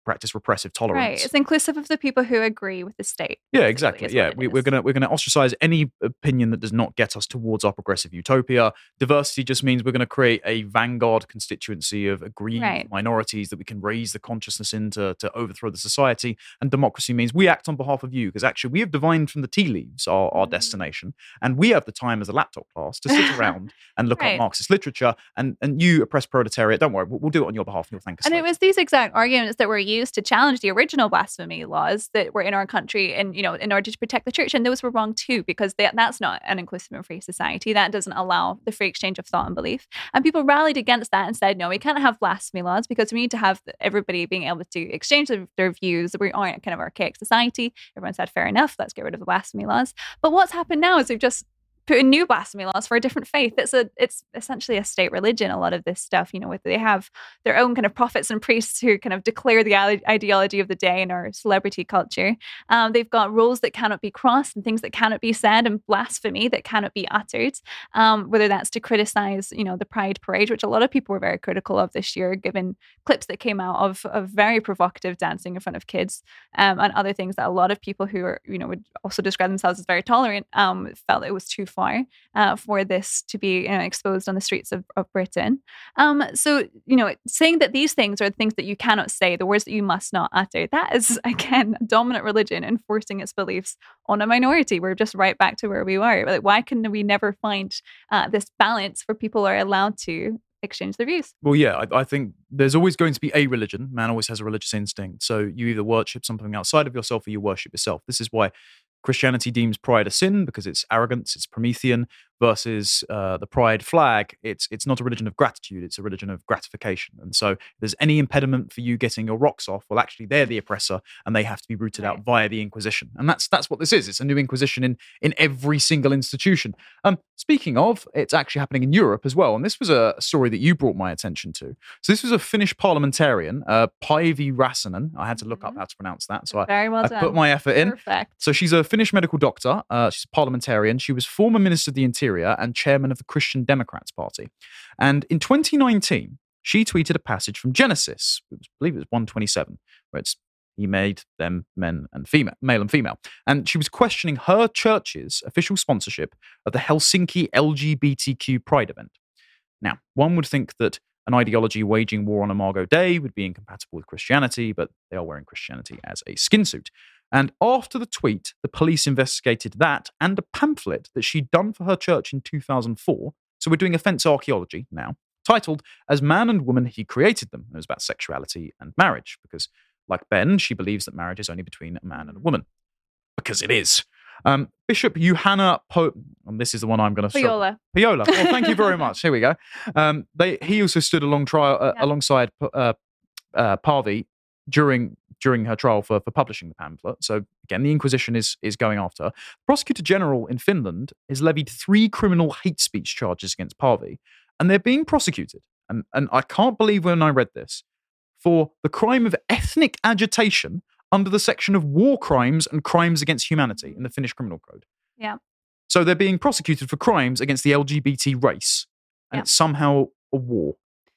practice repressive tolerance. Right. It's inclusive of the people who agree with the state. Yeah, exactly. is Yeah, what it we, is. we're gonna we're gonna ostracize any opinion that does not get us towards our progressive utopia. Diversity just means we're going to create a vanguard constituency of aggrieved Right. minorities that we can raise the consciousness in to, to overthrow the society. And democracy means we act on behalf of you, because actually we have divined from the tea leaves our, our Mhm. destination, and we have the time as a laptop class to sit around and look Right. up Marxist literature. And and you oppressed proletariat, don't worry, we'll, we'll do it on your behalf. And you'll thank us. And it later. was these exact arguments that were used to challenge the original blasphemy laws that were in our country, and you know, in order to protect the church. And those were wrong too, because they, that's not an inclusive and free society. That doesn't allow the free exchange of thought and belief. And people rallied against that and said, no, we can't have blasphemy laws because we need to have everybody being able to exchange their, their views. We aren't a kind of archaic society. Everyone said, fair enough, let's get rid of the blasphemy laws. But what's happened now is they've just put in new blasphemy laws for a different faith. It's a it's essentially a state religion, a lot of this stuff, you know, with they have their own kind of prophets and priests who kind of declare the ide- ideology of the day in our celebrity culture. Um, they've got rules that cannot be crossed and things that cannot be said, and blasphemy that cannot be uttered, um, whether that's to criticize, you know, the Pride Parade, which a lot of people were very critical of this year, given clips that came out of, of very provocative dancing in front of kids, um, and other things that a lot of people who are, you know, would also describe themselves as very tolerant, um, felt it was too far uh, for this to be, you know, exposed on the streets of, of Britain. Um, so, you know, saying that these things are things that you cannot say, the words that you must not utter, that is, again, a dominant religion enforcing its beliefs on a minority. We're just right back to where we were. Like, why can we never find uh, this balance where people are allowed to exchange their views? Well, yeah, I, I think there's always going to be a religion. Man always has a religious instinct. So you either worship something outside of yourself or you worship yourself. This is why Christianity deems pride a sin, because it's arrogance, it's Promethean, versus uh, the pride flag. It's it's not a religion of gratitude, it's a religion of gratification. And so if there's any impediment for you getting your rocks off, well, actually, they're the oppressor and they have to be rooted Right. out via the Inquisition. And that's that's what this is. It's a new Inquisition in, in every single institution. Um, speaking of, it's actually happening in Europe as well. And this was a story that you brought my attention to. So this was a Finnish parliamentarian, uh, Päivi Räsänen. I had to look up Mhm. how to pronounce that. So I, Very well I done. put my effort in. Perfect. So she's a Finnish medical doctor. Uh, she's a parliamentarian. She was former Minister of the Interior and chairman of the Christian Democrats Party. And in twenty nineteen, she tweeted a passage from Genesis, it was, I believe it was one twenty-seven, where it's he made them men and female, male and female. And she was questioning her church's official sponsorship of the Helsinki L G B T Q Pride event. Now, one would think that an ideology waging war on Imago Dei would be incompatible with Christianity, but they are wearing Christianity as a skin suit. And after the tweet, the police investigated that and a pamphlet that she'd done for her church in two thousand four. So we're doing offense archaeology now, titled As Man and Woman He Created Them. It was about sexuality and marriage, because like Ben, she believes that marriage is only between a man and a woman. Because it is. Um, Bishop Johanna Po... And this is the one I'm going to... Piola. Piola. Well, thank you very much. Here we go. Um, they, he also stood along trial, uh, Yeah. alongside uh, uh, Päivi during during her trial for, for publishing the pamphlet. So again, the Inquisition is is going after her. The Prosecutor General in Finland has levied three criminal hate speech charges against Päivi, and they're being prosecuted. And, and I can't believe when I read this, for the crime of ethnic agitation under the section of war crimes and crimes against humanity in the Finnish Criminal Code. Yeah. So they're being prosecuted for crimes against the L G B T race, and Yeah. it's somehow a war.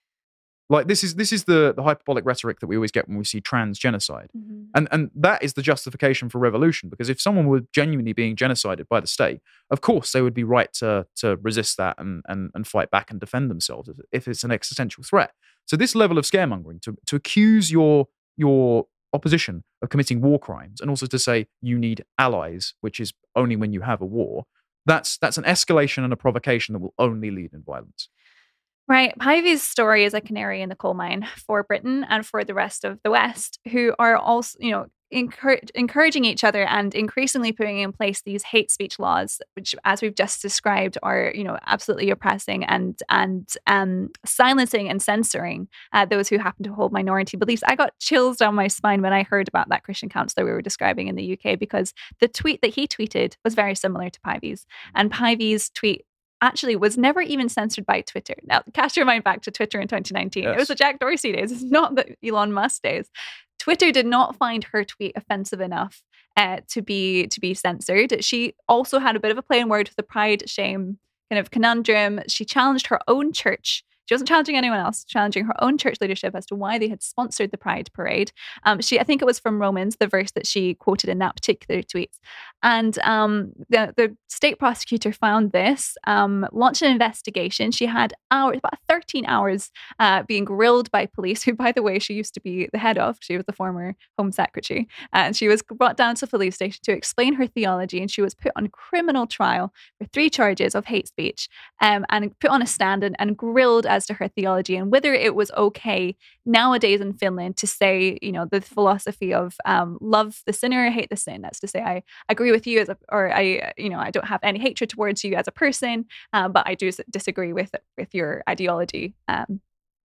Like this is this is the, the hyperbolic rhetoric that we always get when we see trans genocide. Mhm. And and that is the justification for revolution, because if someone were genuinely being genocided by the state, of course they would be right to to resist that and and, and fight back and defend themselves if- if it's an existential threat. So this level of scaremongering, to, to accuse your your opposition of committing war crimes, and also to say you need allies, which is only when you have a war, that's that's an escalation and a provocation that will only lead in violence. Right. Päivi's story is a canary in the coal mine for Britain and for the rest of the West, who are also, you know, encourage, encouraging each other and increasingly putting in place these hate speech laws, which, as we've just described, are, you know, absolutely oppressing and and um, silencing and censoring uh, those who happen to hold minority beliefs. I got chills down my spine when I heard about that Christian counsellor we were describing in the U K, because the tweet that he tweeted was very similar to Päivi's, and Päivi's tweet actually was never even censored by Twitter. Now, cast your mind back to Twitter in twenty nineteen. Yes. It was the Jack Dorsey days. It's not the Elon Musk days. Twitter did not find her tweet offensive enough uh, to be to be censored. She also had a bit of a play on word with the pride shame kind of conundrum. She challenged her own church She wasn't challenging anyone else, challenging her own church leadership as to why they had sponsored the Pride Parade. Um, she, I think it was from Romans, the verse that she quoted in that particular tweet. And um, the, the state prosecutor found this, um, launched an investigation. She had hours, about thirteen hours, uh, being grilled by police, who, by the way, she used to be the head of. She was the former Home Secretary. And she was brought down to the police station to explain her theology. And she was put on criminal trial for three charges of hate speech, um, and put on a stand and, and grilled as to her theology and whether it was okay nowadays in Finland to say, you know, the philosophy of um, love the sinner, hate the sin. That's to say, I agree with you as a, or I, you know, I don't have any hatred towards you as a person, uh, but I do disagree with with your ideology. Um,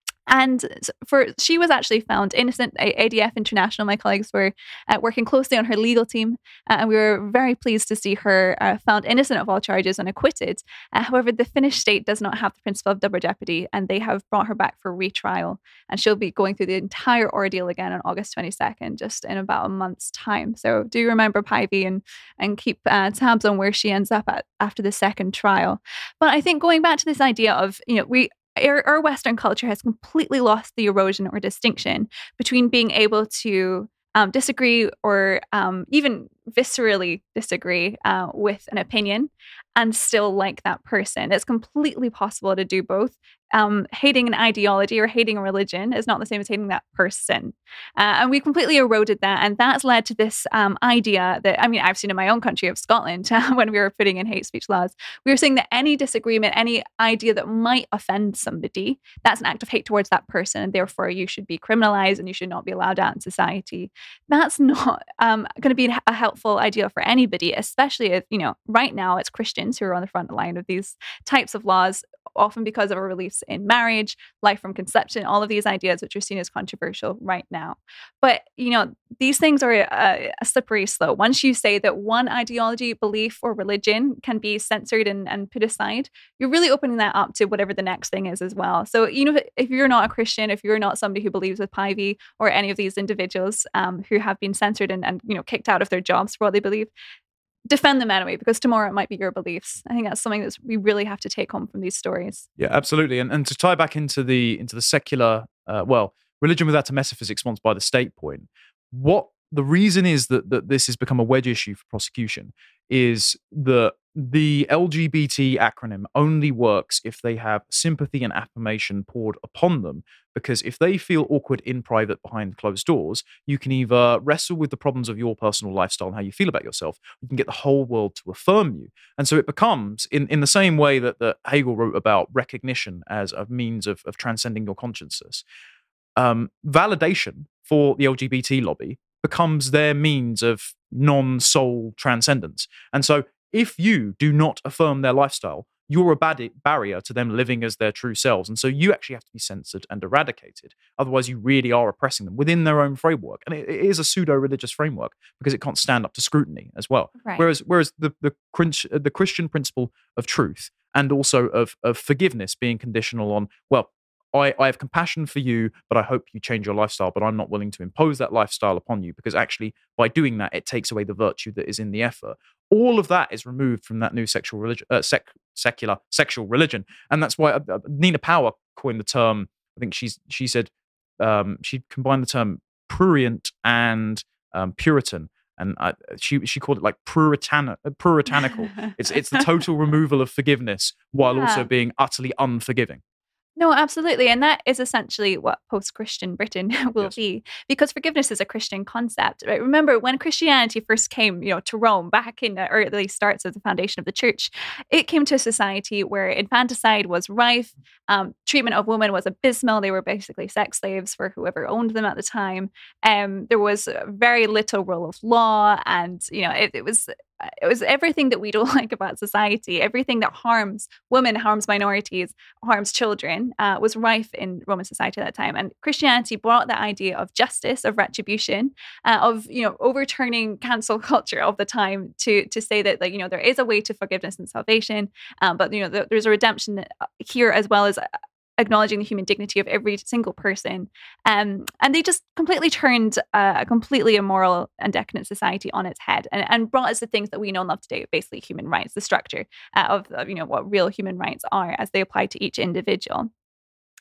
And for she was actually found innocent. A D F International, my colleagues were uh, working closely on her legal team, uh, and we were very pleased to see her uh, found innocent of all charges and acquitted. Uh, however, the Finnish state does not have the principle of double jeopardy, and they have brought her back for retrial. And she'll be going through the entire ordeal again on August twenty-second, just in about a month's time. So do remember Päivi and, and keep uh, tabs on where she ends up at after the second trial. But I think going back to this idea of, you know, we Our, our Western culture has completely lost the erosion or distinction between being able to um, disagree or um, even viscerally disagree uh, with an opinion and still like that person. It's completely possible to do both. Um, hating an ideology or hating a religion is not the same as hating that person. Uh, and we completely eroded that. And that's led to this um, idea that, I mean, I've seen in my own country of Scotland, uh, when we were putting in hate speech laws, we were saying that any disagreement, any idea that might offend somebody, that's an act of hate towards that person. And therefore you should be criminalized and you should not be allowed out in society. That's not um, going to be a helpful idea for anybody, especially if, you know, right now it's Christians who are on the front line of these types of laws, often because of our beliefs in marriage, life from conception, all of these ideas which are seen as controversial right now. But, you know, these things are a, a slippery slope. Once you say that one ideology, belief, or religion can be censored and, and put aside, you're really opening that up to whatever the next thing is as well. So, you know, if, if you're not a Christian, if you're not somebody who believes with Päivi or any of these individuals um, who have been censored and, and, you know, kicked out of their jobs for what they believe, defend them anyway, because tomorrow it might be your beliefs. I think that's something that we really have to take home from these stories. Yeah, absolutely. And and to tie back into the into the secular, uh, well, religion without a metaphysics sponsored by the state point, what the reason is that that this has become a wedge issue for prosecution is that the L G B T acronym only works if they have sympathy and affirmation poured upon them. Because if they feel awkward in private behind closed doors, you can either wrestle with the problems of your personal lifestyle and how you feel about yourself, or you can get the whole world to affirm you. And so it becomes, in, in the same way that, that Hegel wrote about recognition as a means of, of transcending your consciousness, um, validation for the L G B T lobby becomes their means of non-soul transcendence. And so if you do not affirm their lifestyle, you're a bad barrier to them living as their true selves. And so you actually have to be censored and eradicated. Otherwise, you really are oppressing them within their own framework. And it, it is a pseudo-religious framework because it can't stand up to scrutiny as well. Right. Whereas whereas the, the, the Christian principle of truth and also of, of forgiveness being conditional on, well, I, I have compassion for you, but I hope you change your lifestyle, but I'm not willing to impose that lifestyle upon you, because actually by doing that, it takes away the virtue that is in the effort. All of that is removed from that new sexual religion, uh, sec, secular sexual religion. And that's why uh, uh, Nina Power coined the term, I think she's she said, um, she combined the term prurient and um, Puritan. And I, she she called it like Puritana, puritanical. it's it's the total removal of forgiveness while Yeah. also being utterly unforgiving. No, absolutely. And that is essentially what post-Christian Britain will Yes. be, because forgiveness is a Christian concept. Right? Remember, when Christianity first came, you know, to Rome back in the early starts of the foundation of the church, it came to a society where infanticide was rife, um, treatment of women was abysmal. They were basically sex slaves for whoever owned them at the time. Um, there was very little rule of law, and you know, it, it was it was everything that we don't like about society. Everything that harms women, harms minorities, harms children, uh, was rife in Roman society at that time. And Christianity brought the idea of justice, of retribution, uh, of, you know, overturning cancel culture of the time to to say that, like, you know, there is a way to forgiveness and salvation, um, but you know, there, there's a redemption here, as well as acknowledging the human dignity of every single person. Um, and they just completely turned uh, a completely immoral and decadent society on its head, and, and brought us the things that we know and love today, basically human rights, the structure uh, of, of, you know, what real human rights are as they apply to each individual.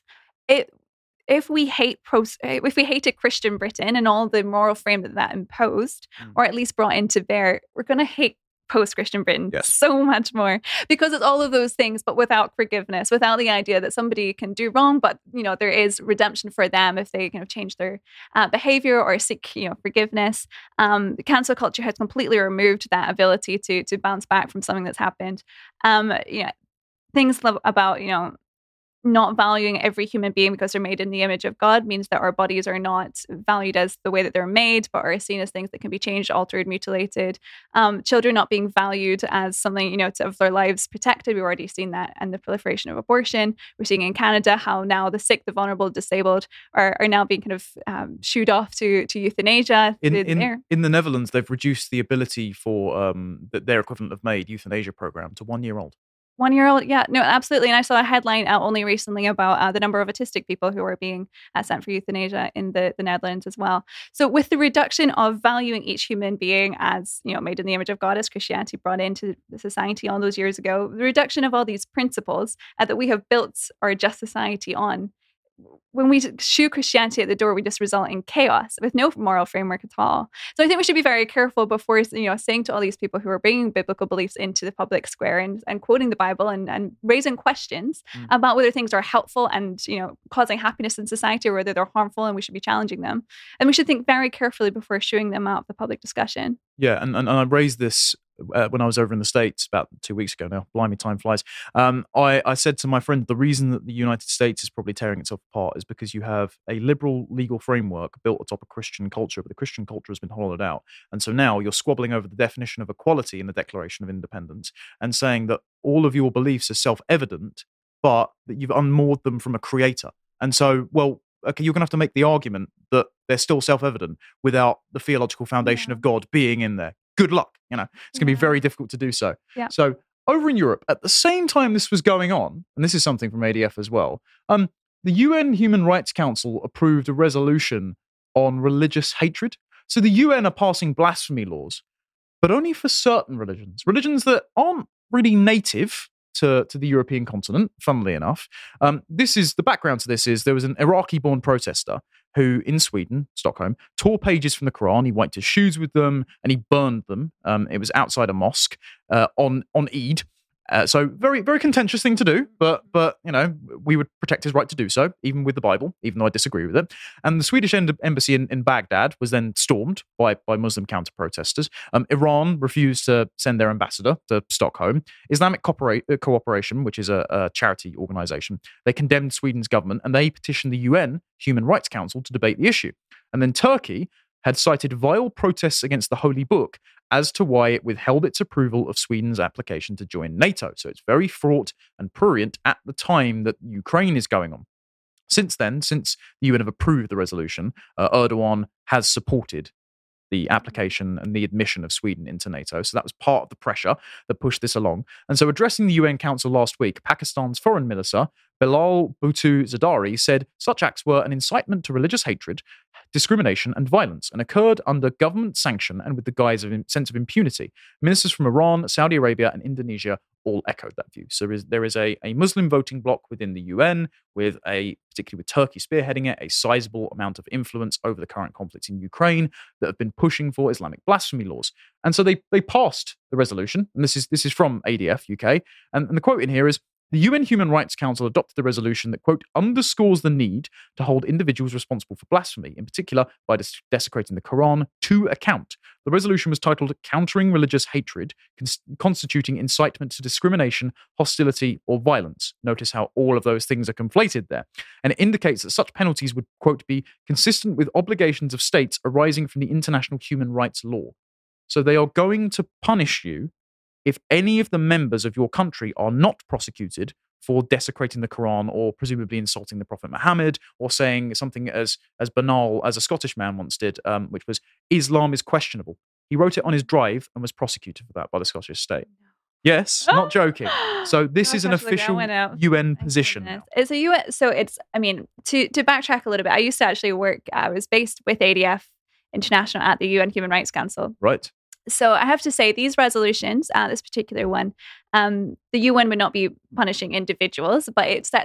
it if we hate pro, if we hated Christian Britain and all the moral frame that that imposed, Mm. or at least brought into bear, we're going to hate post-Christian Britain Yes. so much more, because it's all of those things, but without forgiveness, without the idea that somebody can do wrong, but you know there is redemption for them if they kind of change their uh, behavior or seek you know forgiveness. Um, the cancel culture has completely removed that ability to to bounce back from something that's happened. Um, you know, things lo- about you know. not valuing every human being because they're made in the image of God means that our bodies are not valued as the way that they're made, but are seen as things that can be changed, altered, mutilated. Um, children not being valued as something, you know, to have their lives protected. We've already seen that and the proliferation of abortion. We're seeing in Canada how now the sick, the vulnerable, disabled are, are now being kind of um, shooed off to, to euthanasia. In, through the in, air. in the Netherlands, they've reduced the ability for um, th- their equivalent of MAID, euthanasia program, to one year old. One year old, yeah, no, absolutely. And I saw a headline out only recently about uh, the number of autistic people who are being uh, sent for euthanasia in the, the Netherlands as well. So with the reduction of valuing each human being as, you know, made in the image of God, as Christianity brought into the society all those years ago, the reduction of all these principles uh, that we have built our just society on, when we shoo Christianity at the door, we just result in chaos with no moral framework at all. So I think we should be very careful before, you know, saying to all these people who are bringing biblical beliefs into the public square and, and quoting the Bible and, and raising questions Mm. about whether things are helpful and, you know, causing happiness in society, or whether they're harmful and we should be challenging them. And we should think very carefully before shooing them out of the public discussion. Yeah, and, and, and I raised this uh, when I was over in the States about two weeks ago now. Blimey, time flies. Um, I, I said to my friend, the reason that the United States is probably tearing itself apart is because you have a liberal legal framework built atop a Christian culture, but the Christian culture has been hollowed out. And so now you're squabbling over the definition of equality in the Declaration of Independence and saying that all of your beliefs are self-evident, but that you've unmoored them from a creator. And so, well, okay, you're going to have to make the argument that they're still self-evident without the theological foundation Yeah. of God being in there. Good luck. You know, it's going to be Yeah. very difficult to do so. Yeah. So over in Europe, at the same time this was going on, and this is something from A D F as well, um, the U N Human Rights Council approved a resolution on religious hatred. So the U N are passing blasphemy laws, but only for certain religions, religions that aren't really native to, to the European continent, funnily enough. Um, this is the background to this is there was an Iraqi-born protester who, in Sweden, Stockholm, tore pages from the Quran. He wiped his shoes with them and he burned them. Um, it was outside a mosque uh, on on Eid. Uh, so very, very contentious thing to do, but but you know we would protect his right to do so, even with the Bible, even though I disagree with it. And the Swedish em- embassy in, in Baghdad was then stormed by by Muslim counter-protesters. Um, Iran refused to send their ambassador to Stockholm. Islamic Coopera- uh, Cooperation, which is a, a charity organization, they condemned Sweden's government and they petitioned the U N Human Rights Council to debate the issue. And then Turkey had cited vile protests against the Holy Book as to why it withheld its approval of Sweden's application to join NATO. So it's very fraught and prurient at the time that Ukraine is going on. Since then, since the U N have approved the resolution, uh, Erdogan has supported the application and the admission of Sweden into NATO. So that was part of the pressure that pushed this along. And so addressing the U N Council last week, Pakistan's foreign minister, Bilal Bhutto Zardari, said such acts were an incitement to religious hatred, discrimination and violence, and occurred under government sanction and with the guise of a sense of impunity. Ministers from Iran, Saudi Arabia and Indonesia all echoed that view. So there is, there is a, a Muslim voting bloc within the U N, with a, particularly with Turkey spearheading it, a sizable amount of influence over the current conflict in Ukraine that have been pushing for Islamic blasphemy laws. And so they they passed the resolution, and this is this is from A D F U K, and, and the quote in here is, the U N Human Rights Council adopted the resolution that, quote, underscores the need to hold individuals responsible for blasphemy, in particular by des- desecrating the Quran, to account. The resolution was titled Countering Religious Hatred, cons- constituting incitement to discrimination, hostility, or violence. Notice how all of those things are conflated there. And it indicates that such penalties would, quote, be consistent with obligations of states arising from the international human rights law. So they are going to punish you if any of the members of your country are not prosecuted for desecrating the Quran or presumably insulting the Prophet Muhammad or saying something as, as banal as a Scottish man once did, um, which was, Islam is questionable. He wrote it on his drive and was prosecuted for that by the Scottish state. Yes, not joking. So this is an official U N position now. It's a U N, so it's, I mean, to, to backtrack a little bit, I used to actually work, I was based with A D F International at the U N Human Rights Council. Right. So I have to say, these resolutions, uh, this particular one, um, the U N would not be punishing individuals, but it sets a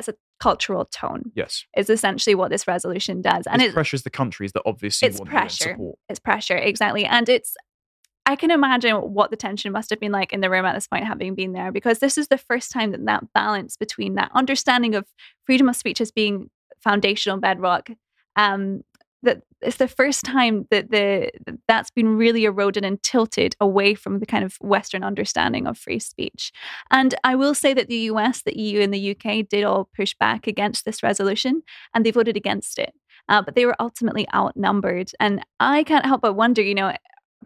cultural tone. Yes. Is essentially what this resolution does. And it it pressures the countries that obviously it's want pressure. U N support. It's pressure, exactly. And it's, I can imagine what the tension must have been like in the room at this point, having been there, because this is the first time that that balance between that understanding of freedom of speech as being foundational bedrock, um, that it's the first time that the that's been really eroded and tilted away from the kind of Western understanding of free speech. And I will say that the U S, the E U, and the U K did all push back against this resolution, and they voted against it. Uh, but they were ultimately outnumbered. And I can't help but wonder, you know,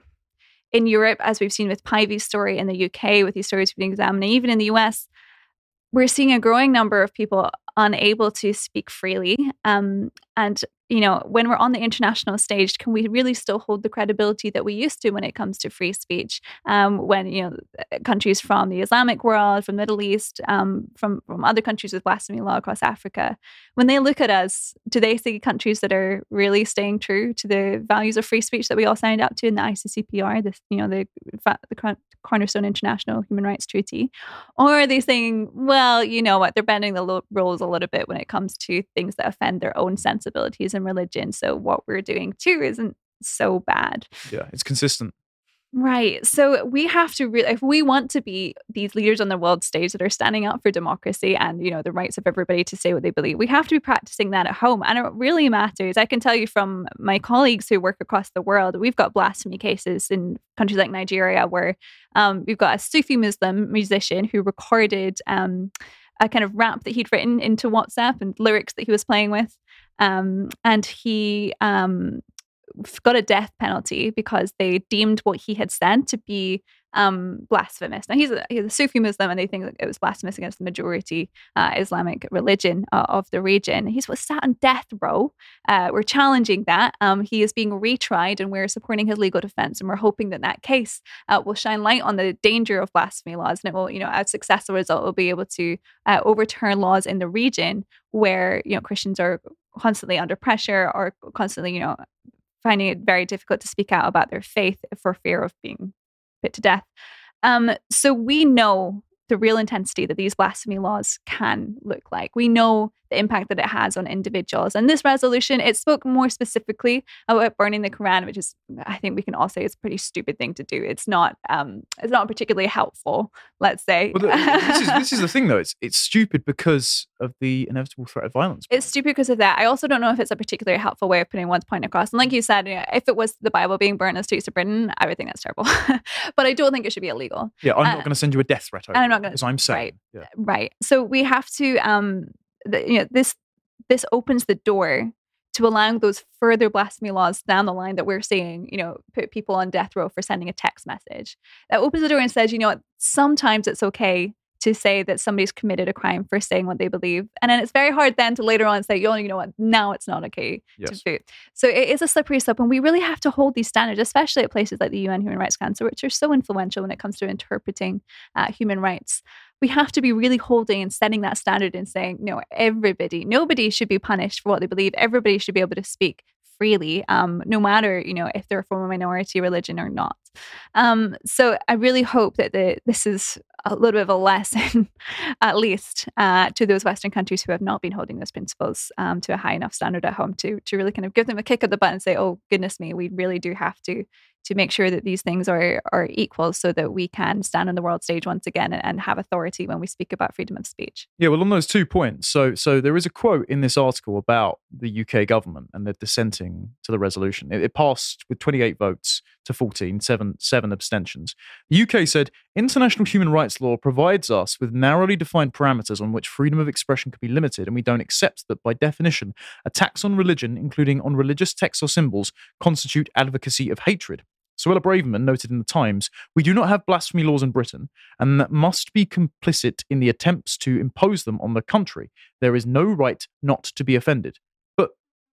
in Europe, as we've seen with Pivey's story, in the U K with these stories being examined, even in the U S, we're seeing a growing number of people unable to speak freely. Um, and, you know, when we're on the international stage, can we really still hold the credibility that we used to when it comes to free speech? Um, when, you know, countries from the Islamic world, from the Middle East, um, from, from other countries with blasphemy law across Africa, when they look at us, do they see countries that are really staying true to the values of free speech that we all signed up to in the I C C P R, the, you know, the, the Cornerstone International Human Rights Treaty? Or are they saying, well, you know what, they're bending the lo- rules a little bit when it comes to things that offend their own sensibilities and religion, so what we're doing too isn't so bad. Yeah, it's consistent. Right. So we have to really, if we want to be these leaders on the world stage that are standing up for democracy and, you know, the rights of everybody to say what they believe, we have to be practicing that at home. And it really matters. I can tell you from my colleagues who work across the world, we've got blasphemy cases in countries like Nigeria where um, we've got a Sufi Muslim musician who recorded um, a kind of rap that he'd written into WhatsApp and lyrics that he was playing with. Um, and he um, got a death penalty because they deemed what he had said to be um, blasphemous. Now, he's a, he's a Sufi Muslim, and they think that it was blasphemous against the majority uh, Islamic religion uh, of the region. He's was sat on death row. Uh, we're challenging that. Um, he is being retried, and we're supporting his legal defense, and we're hoping that that case uh, will shine light on the danger of blasphemy laws, and it will, you know, as a successful result, will be able to uh, overturn laws in the region where, you know, Christians are constantly under pressure or constantly, you know, finding it very difficult to speak out about their faith for fear of being put to death. Um, so we know the real intensity that these blasphemy laws can look like. We know the impact that it has on individuals. And this resolution, it spoke more specifically about burning the Quran, which is, I think we can all say, it's a pretty stupid thing to do. It's not, um, it's not particularly helpful, let's say. Well, this is this is the thing, though. It's it's stupid because of the inevitable threat of violence. It's stupid because of that. I also don't know if it's a particularly helpful way of putting one's point across. And like you said, you know, if it was the Bible being burnt in the streets of Britain, I would think that's terrible. But I don't think it should be illegal. Yeah, I'm uh, not going to send you a death threat over I'm not going to, as I'm saying. Right, yeah. right. So we have to, um, the, you know, this this opens the door to allowing those further blasphemy laws down the line that we're seeing, you know, put people on death row for sending a text message. That opens the door and says, you know what, sometimes it's okay to say that somebody's committed a crime for saying what they believe. And then it's very hard then to later on say, oh, you know what, now it's not okay yes. to vote. So it is a slippery slope, and we really have to hold these standards, especially at places like the U N Human Rights Council, which are so influential when it comes to interpreting uh, human rights. We have to be really holding and setting that standard and saying, no, everybody, nobody should be punished for what they believe. Everybody should be able to speak freely, um, no matter, you know, if they're from a minority religion or not. Um, so I really hope that the, this is a little bit of a lesson, at least, uh, to those Western countries who have not been holding those principles um, to a high enough standard at home to to really kind of give them a kick at the butt and say, oh, goodness me, we really do have to to make sure that these things are are equal so that we can stand on the world stage once again and, and have authority when we speak about freedom of speech. Yeah, well, on those two points, so so there is a quote in this article about the U K government and they're dissenting to the resolution. It, it passed with twenty-eight votes to fourteen, seven, seven abstentions. The U K said, international human rights law provides us with narrowly defined parameters on which freedom of expression can be limited, and we don't accept that by definition, attacks on religion, including on religious texts or symbols, constitute advocacy of hatred. Suella Braverman noted in the Times, we do not have blasphemy laws in Britain, and that must be complicit in the attempts to impose them on the country. There is no right not to be offended. But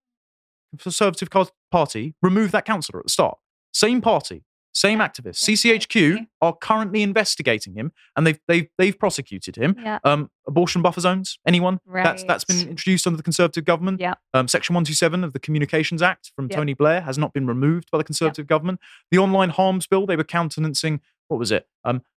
the Conservative Party removed that councillor at the start. Same party, same activists. C C H Q are currently investigating him, and they've they've they've prosecuted him. Yeah. Um, abortion buffer zones. Anyone? Right. That's that's been introduced under the Conservative government. Yeah. Um, Section one twenty-seven of the Communications Act from Yep. Tony Blair has not been removed by the Conservative government. The online harms bill they were countenancing. What was it? Um,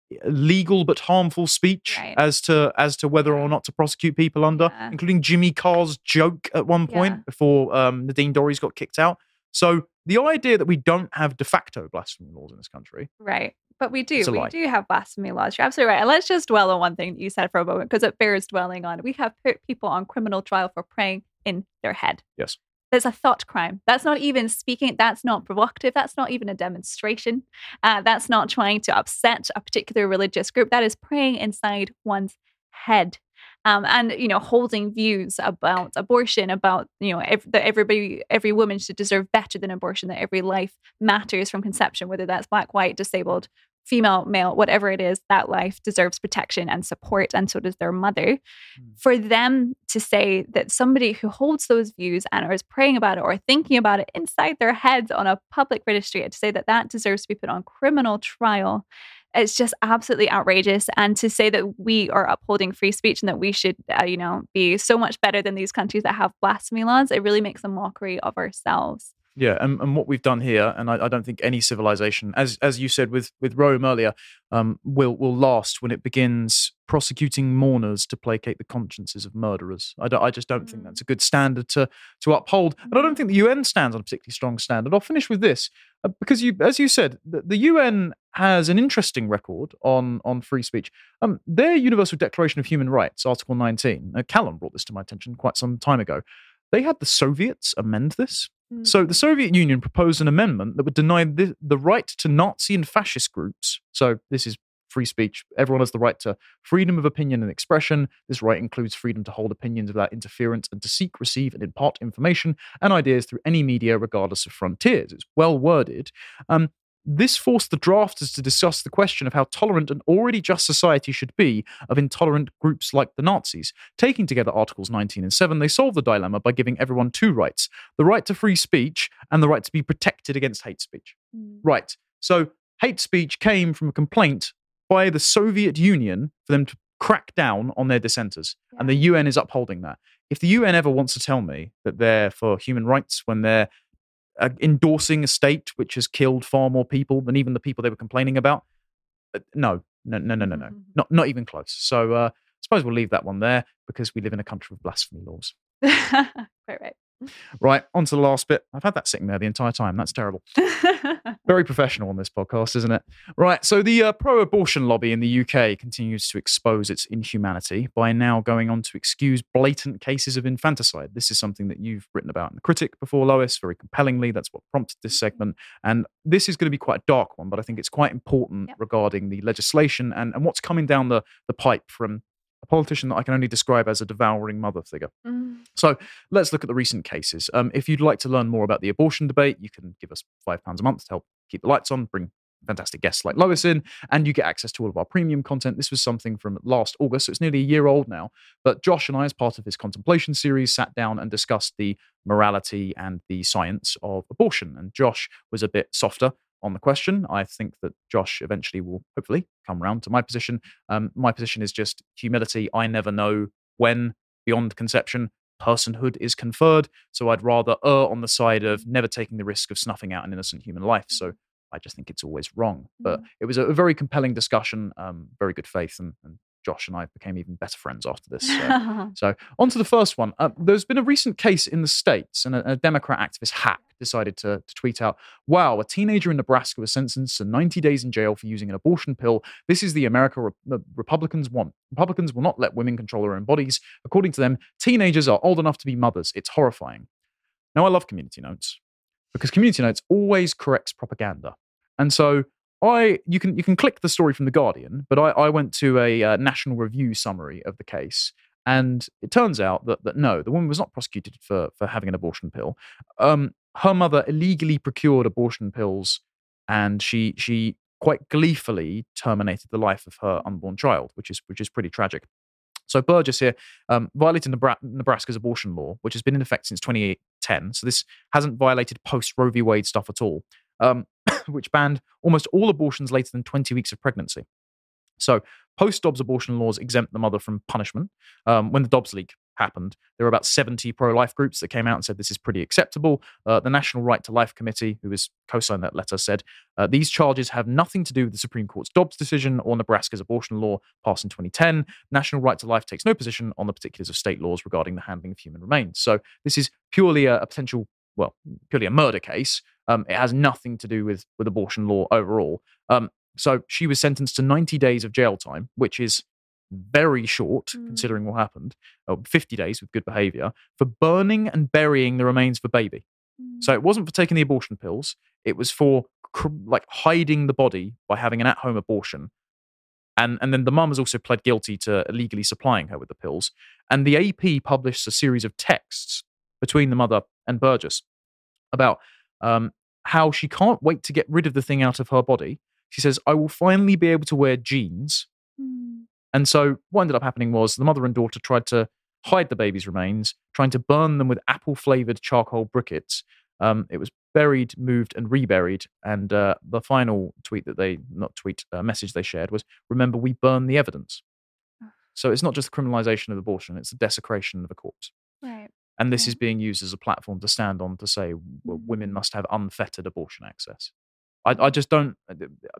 legal but harmful speech Right. as to as to whether or not to prosecute people under, Yeah. including Jimmy Carr's joke at one point Yeah. before um, Nadine Dorries got kicked out. So the idea that we don't have de facto blasphemy laws in this country, Right. But we do. It's a We lie. do have blasphemy laws. You're absolutely right. And let's just dwell on one thing that you said for a moment because it bears dwelling on. We have put people on criminal trial for praying in their head. yes, There's a thought crime. That's not even speaking. That's not provocative. That's not even a demonstration. Uh, that's not trying to upset a particular religious group. That is praying inside one's head. Um, and you know, holding views about abortion, about you know, ev- that everybody, every woman should deserve better than abortion. That every life matters from conception, whether that's black, white, disabled, female, male, whatever it is. That life deserves protection and support, and so does their mother. Mm. For them to say that somebody who holds those views and is praying about it or thinking about it inside their heads on a public British street, to say that that deserves to be put on criminal trial. It's just absolutely outrageous. And to say that we are upholding free speech and that we should, uh, you know, be so much better than these countries that have blasphemy laws, it really makes a mockery of ourselves. yeah, and, and what we've done here, and I, I don't think any civilization, as as you said with with Rome earlier, um, will will last when it begins prosecuting mourners to placate the consciences of murderers. I, don't, I just don't think Mm. that's a good standard to to uphold, and I don't think the U N stands on a particularly strong standard. I'll finish with this uh, because you, as you said, the, the U N has an interesting record on on free speech. Um, their Universal Declaration of Human Rights, Article nineteen. Uh, Callum brought this to my attention quite some time ago. They had the Soviets amend this. So the Soviet Union proposed an amendment that would deny the, the right to Nazi and fascist groups. So this is free speech. Everyone has the right to freedom of opinion and expression. This right includes freedom to hold opinions without interference and to seek, receive, and impart information and ideas through any media, regardless of frontiers. It's well worded. Um, This forced the drafters to discuss the question of how tolerant an already just society should be of intolerant groups like the Nazis. Taking together Articles nineteen and seven, they solved the dilemma by giving everyone two rights: the right to free speech and the right to be protected against hate speech. Mm. Right. So hate speech came from a complaint by the Soviet Union for them to crack down on their dissenters. And the U N is upholding that. If the U N ever wants to tell me that they're for human rights when they're Uh, endorsing a state which has killed far more people than even the people they were complaining about, uh, no, no, no, no, no, no, not not even close. So uh, I suppose we'll leave that one there because we live in a country with blasphemy laws. Quite right. Right, on to the last bit. I've had that sitting there the entire time. That's terrible. Very professional on this podcast, isn't it? Right, so the uh, pro-abortion lobby in the U K continues to expose its inhumanity by now going on to excuse blatant cases of infanticide. This is something that you've written about in The Critic before, Lois, very compellingly. That's what prompted this segment. And this is going to be quite a dark one, but I think it's quite important Yep. regarding the legislation and, and what's coming down the, the pipe from a politician that I can only describe as a devouring mother figure. Mm. So let's look at the recent cases. Um, if you'd like to learn more about the abortion debate, you can give us five pounds a month to help keep the lights on, bring fantastic guests like Lois in, and you get access to all of our premium content. This was something from last August, so it's nearly a year old now. But Josh and I, as part of his contemplation series, sat down and discussed the morality and the science of abortion. And Josh was a bit softer on the question. I think that Josh eventually will hopefully come round to my position. Um, my position is just humility. I never know when, beyond conception, personhood is conferred. So I'd rather err on the side of never taking the risk of snuffing out an innocent human life. So I just think it's always wrong. But it was a, a very compelling discussion, um, very good faith, and, and Josh and I became even better friends after this. So, so on to the first one. Uh, there's been a recent case in the States, and a, a Democrat activist hack decided to, to tweet out, wow, a teenager in Nebraska was sentenced to ninety days in jail for using an abortion pill. This is the America Re- the Republicans want. Republicans will not let women control their own bodies. According to them, teenagers are old enough to be mothers. It's horrifying. Now, I love Community Notes because Community Notes always corrects propaganda. And so I, you can you can click the story from The Guardian, but I, I went to a uh, National Review summary of the case, and it turns out that that no, the woman was not prosecuted for for having an abortion pill. Um, her mother illegally procured abortion pills, and she she quite gleefully terminated the life of her unborn child, which is which is pretty tragic. So Burgess here um, violated Nebra- Nebraska's abortion law, which has been in effect since twenty ten. So this hasn't violated post Roe v. Wade stuff at all. Um, which banned almost all abortions later than twenty weeks of pregnancy. So post-Dobbs abortion laws exempt the mother from punishment um, when the Dobbs leak happened, there were about seventy pro-life groups that came out and said this is pretty acceptable. Uh, the National Right to Life Committee, who was co-signed that letter, said uh, these charges have nothing to do with the Supreme Court's Dobbs decision or Nebraska's abortion law passed in twenty ten. National Right to Life takes no position on the particulars of state laws regarding the handling of human remains. So this is purely a, a potential, well, purely a murder case. Um, it has nothing to do with, with abortion law overall. Um, so she was sentenced to ninety days of jail time, which is very short mm. considering what happened, oh, fifty days with good behavior, for burning and burying the remains of a baby. Mm. So it wasn't for taking the abortion pills. It was for cr- like hiding the body by having an at-home abortion. And, and then the mum has also pled guilty to illegally supplying her with the pills. And the A P published a series of texts between the mother and Burgess about um, how she can't wait to get rid of the thing out of her body. She says, I will finally be able to wear jeans. Mm. And so what ended up happening was the mother and daughter tried to hide the baby's remains, trying to burn them with apple-flavored charcoal briquettes. Um, it was buried, moved, and reburied. And uh, the final tweet that they, not tweet, uh, message they shared was, remember, we burn the evidence. So it's not just the criminalization of abortion, it's the desecration of a corpse. Right. And this yeah. is being used as a platform to stand on to say, well, women must have unfettered abortion access. I, I just don't... Uh,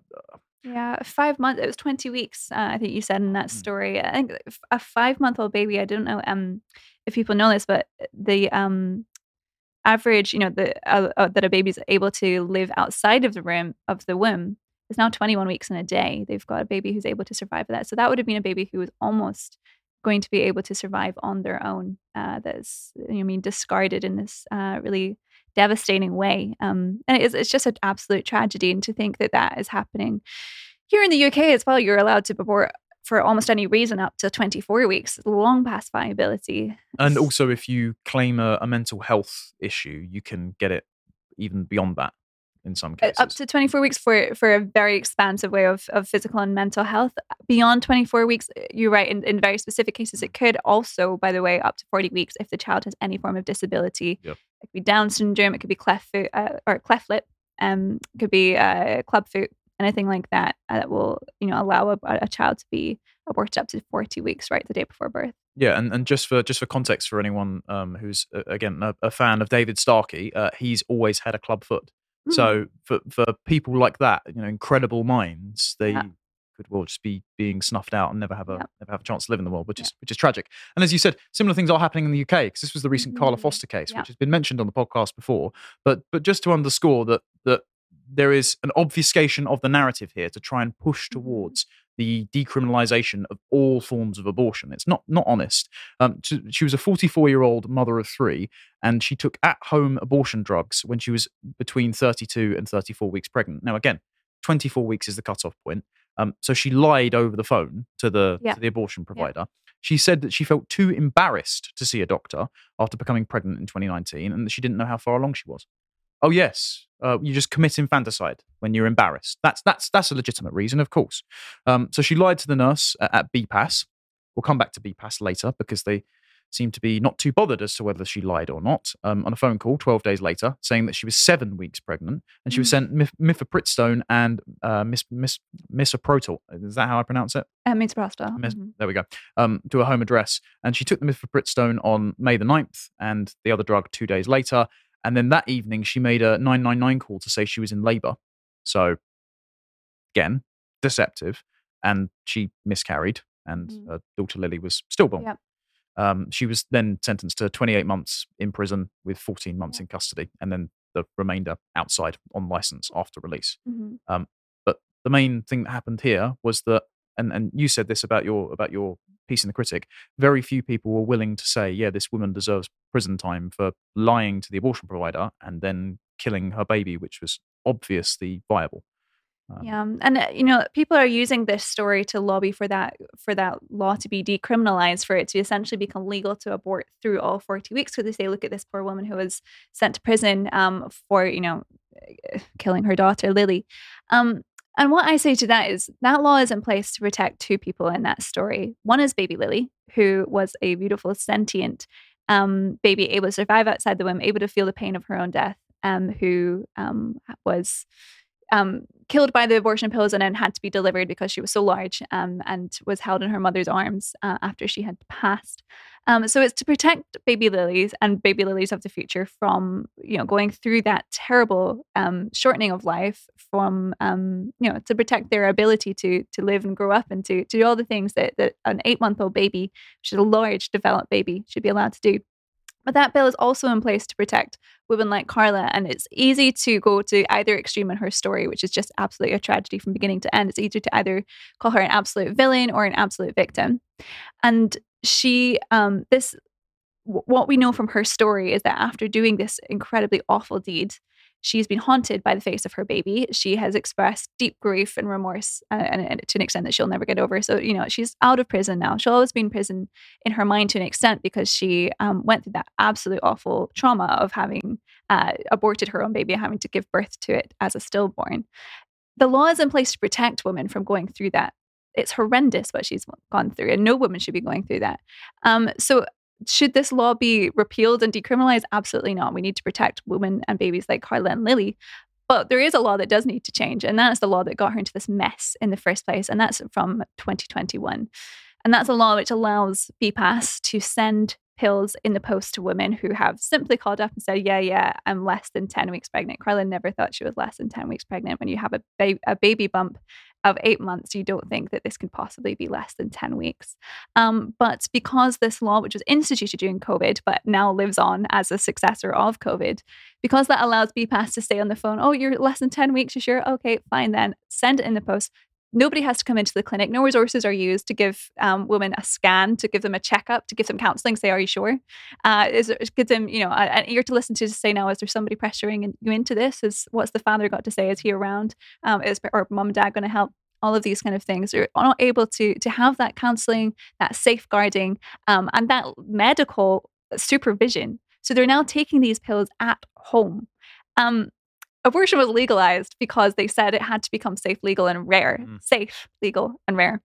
Yeah, five months. It was twenty weeks. Uh, I think you said in that story. I think a five-month-old baby. I don't know um, if people know this, but the um, average, you know, the uh, uh, that a baby's able to live outside of the room of the womb is now twenty-one weeks and a day. They've got a baby who's able to survive that. So that would have been a baby who was almost going to be able to survive on their own. Uh, that's, you know, I mean, discarded in this uh, really devastating way. Um, and it's, it's just an absolute tragedy. And to think that that is happening here in the U K as well, you're allowed to abort for almost any reason up to twenty-four weeks, long past viability. And also, if you claim a, a mental health issue, you can get it even beyond that in some cases. Up to twenty-four weeks for, for a very expansive way of, of physical and mental health. Beyond twenty-four weeks, you're right, in, in very specific cases, it could also, by the way, up to forty weeks if the child has any form of disability. Yep. It could be Down syndrome, it could be cleft foot, uh, or cleft lip, um, it could be uh, club foot, anything like that uh, that will, you know, allow a, a child to be aborted up to forty weeks, right, the day before birth. Yeah, and, and just for just for context for anyone um, who's uh, again a, a fan of David Starkey, uh, he's always had a club foot. Mm. So for for people like that, you know, incredible minds, they yeah. could well just be being snuffed out and never have a yeah. never have a chance to live in the world, which yeah. is which is tragic. And as you said, similar things are happening in the U K because this was the recent mm-hmm. Carla Foster case, yeah. which has been mentioned on the podcast before. But but just to underscore that that there is an obfuscation of the narrative here to try and push towards the decriminalization of all forms of abortion. It's not not honest. Um, she, she was a forty-four-year-old mother of three, and she took at-home abortion drugs when she was between thirty-two and thirty-four weeks pregnant. Now, again, twenty-four weeks is the cutoff point. Um, so she lied over the phone to the yeah. to the abortion provider. Yeah. She said that she felt too embarrassed to see a doctor after becoming pregnant in twenty nineteen, and that she didn't know how far along she was. Oh yes, uh, you just commit infanticide when you're embarrassed. That's that's that's a legitimate reason, of course. Um, so she lied to the nurse at, at B P A S. We'll come back to B P A S later because they seem to be not too bothered as to whether she lied or not. Um, on a phone call twelve days later, saying that she was seven weeks pregnant and she was sent mif- mifepristone and uh, mis- mis- misoprostol. Is that how I pronounce it? Uh, misoprostol. Mis- mm-hmm. There we go. Um, to a home address, and she took the mifepristone on May the ninth and the other drug two days later. And then that evening, she made a nine nine nine call to say she was in labour. So, again, deceptive. And she miscarried, and mm. her daughter Lily was stillborn. Yep. Um, she was then sentenced to twenty-eight months in prison with fourteen months yep. in custody, and then the remainder outside on licence after release. Mm-hmm. Um, but the main thing that happened here was that, and, and you said this about your about your piece in The Critic, very few people were willing to say, yeah, this woman deserves prison time for lying to the abortion provider and then killing her baby, which was obviously viable. Um, yeah, and uh, you know, people are using this story to lobby for that for that law to be decriminalized, for it to essentially become legal to abort through all forty weeks. So they say, look at this poor woman who was sent to prison um, for, you know, killing her daughter Lily. Um, And what I say to that is that law is in place to protect two people in that story. One is baby Lily, who was a beautiful, sentient um, baby, able to survive outside the womb, able to feel the pain of her own death, um, who um, was um, killed by the abortion pills and then had to be delivered because she was so large um, and was held in her mother's arms uh, after she had passed. Um, so it's to protect baby lilies and baby lilies of the future from, you know, going through that terrible um, shortening of life, from, um, you know, to protect their ability to to live and grow up and to, to do all the things that, that an eight-month-old baby, which is a large developed baby, should be allowed to do. But that bill is also in place to protect women like Carla. And it's easy to go to either extreme in her story, which is just absolutely a tragedy from beginning to end. It's easy to either call her an absolute villain or an absolute victim. And she, um, this, w- what we know from her story is that after doing this incredibly awful deed, she's been haunted by the face of her baby. She has expressed deep grief and remorse, uh, and, and to an extent that she'll never get over. So, you know, she's out of prison now. She'll always be in prison in her mind to an extent because she um, went through that absolute awful trauma of having uh, aborted her own baby and having to give birth to it as a stillborn. The law is in place to protect women from going through that. It's horrendous what she's gone through, and no woman should be going through that. Um, so should this law be repealed and decriminalized? Absolutely not. We need to protect women and babies like Carla and Lily. But there is a law that does need to change, and that's the law that got her into this mess in the first place, and that's from twenty twenty-one. And that's a law which allows B P A S to send pills in the post to women who have simply called up and said, yeah, yeah, I'm less than ten weeks pregnant. Carla never thought she was less than ten weeks pregnant. When you have a, ba- a baby bump of eight months, you don't think that this could possibly be less than ten weeks. Um, but because this law, which was instituted during COVID, but now lives on as a successor of COVID, because that allows B P A S to stay on the phone, oh, you're less than ten weeks, you sure? Okay, fine then. Send it in the post. Nobody has to come into the clinic. No resources are used to give um, women a scan, to give them a checkup, to give them counseling, say, are you sure? Uh, is it, give them, you know, an ear to listen to, to say, now, is there somebody pressuring you into this? Is what's the father got to say? Is he around? Um, is or mom and dad going to help? All of these kind of things. They're not able to to have that counseling, that safeguarding, um, and that medical supervision. So they're now taking these pills at home. Um, Abortion was legalized because they said it had to become safe, legal, and rare. Mm. Safe, legal, and rare.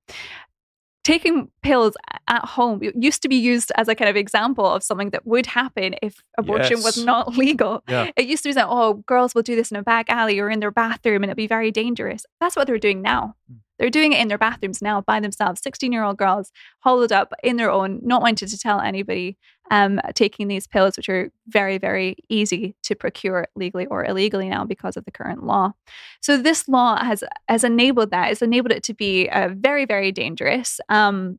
Taking pills at home used to be used as a kind of example of something that would happen if abortion yes. was not legal. Yeah. It used to be that, oh, girls will do this in a back alley or in their bathroom and it'd be very dangerous. That's what they're doing now. Mm. They're doing it in their bathrooms now by themselves. sixteen-year-old girls hollowed up in their own, not wanting to tell anybody, um, taking these pills, which are very, very easy to procure legally or illegally now because of the current law. So this law has has enabled that. It's enabled it to be uh, very, very dangerous. Um,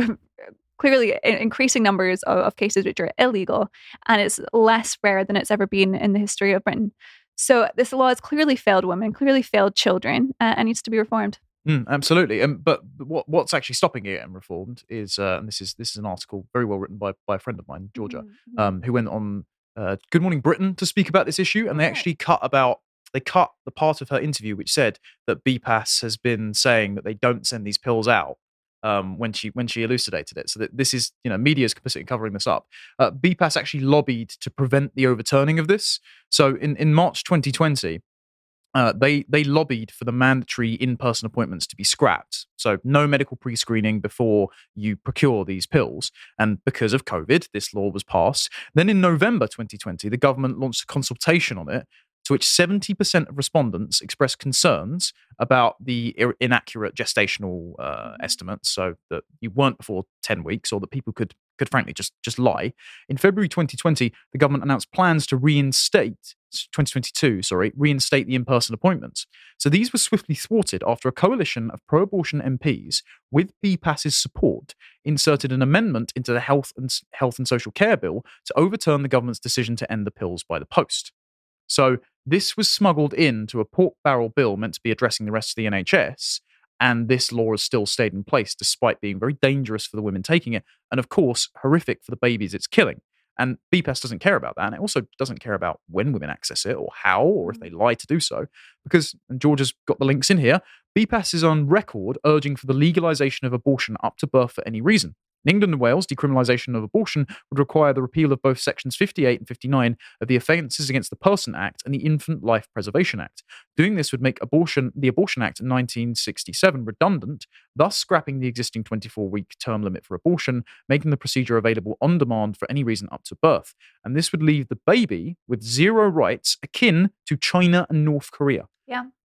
clearly, increasing numbers of, of cases which are illegal, and it's less rare than it's ever been in the history of Britain. So this law has clearly failed women, clearly failed children, uh, and needs to be reformed. Mm, absolutely, um, but what what's actually stopping it getting reformed is, uh, and this is this is an article very well written by by a friend of mine, Georgia, mm-hmm. um, who went on uh, Good Morning Britain to speak about this issue, and they actually cut about they cut the part of her interview which said that B P A S has been saying that they don't send these pills out um, when she when she elucidated it. So that this is, you know, media is complicit in covering this up. Uh, B P A S actually lobbied to prevent the overturning of this. So in in March twenty twenty. Uh, they they lobbied for the mandatory in-person appointments to be scrapped. So no medical pre-screening before you procure these pills. And because of COVID, this law was passed. Then in November twenty twenty, the government launched a consultation on it, to which seventy percent of respondents expressed concerns about the ir- inaccurate gestational uh, estimates, so that you weren't before ten weeks, or that people could could frankly just, just lie. In February twenty twenty, the government announced plans to reinstate, twenty twenty-two, sorry, reinstate the in-person appointments. So these were swiftly thwarted after a coalition of pro-abortion M Ps, with B P A S's support, inserted an amendment into the Health and, Health and Social Care Bill to overturn the government's decision to end the pills by the post. So this was smuggled into a pork barrel bill meant to be addressing the rest of the N H S, and this law has still stayed in place despite being very dangerous for the women taking it, and of course horrific for the babies it's killing. And B P A S doesn't care about that, and it also doesn't care about when women access it, or how, or if they lie to do so, because, and Georgia's got the links in here, B P A S is on record urging for the legalisation of abortion up to birth for any reason. In England and Wales, decriminalisation of abortion would require the repeal of both sections fifty-eight and fifty-nine of the Offences Against the Person Act and the Infant Life Preservation Act. Doing this would make abortion, the Abortion Act of nineteen sixty-seven redundant, thus scrapping the existing twenty-four-week term limit for abortion, making the procedure available on demand for any reason up to birth. And this would leave the baby with zero rights, akin to China and North Korea. Yeah.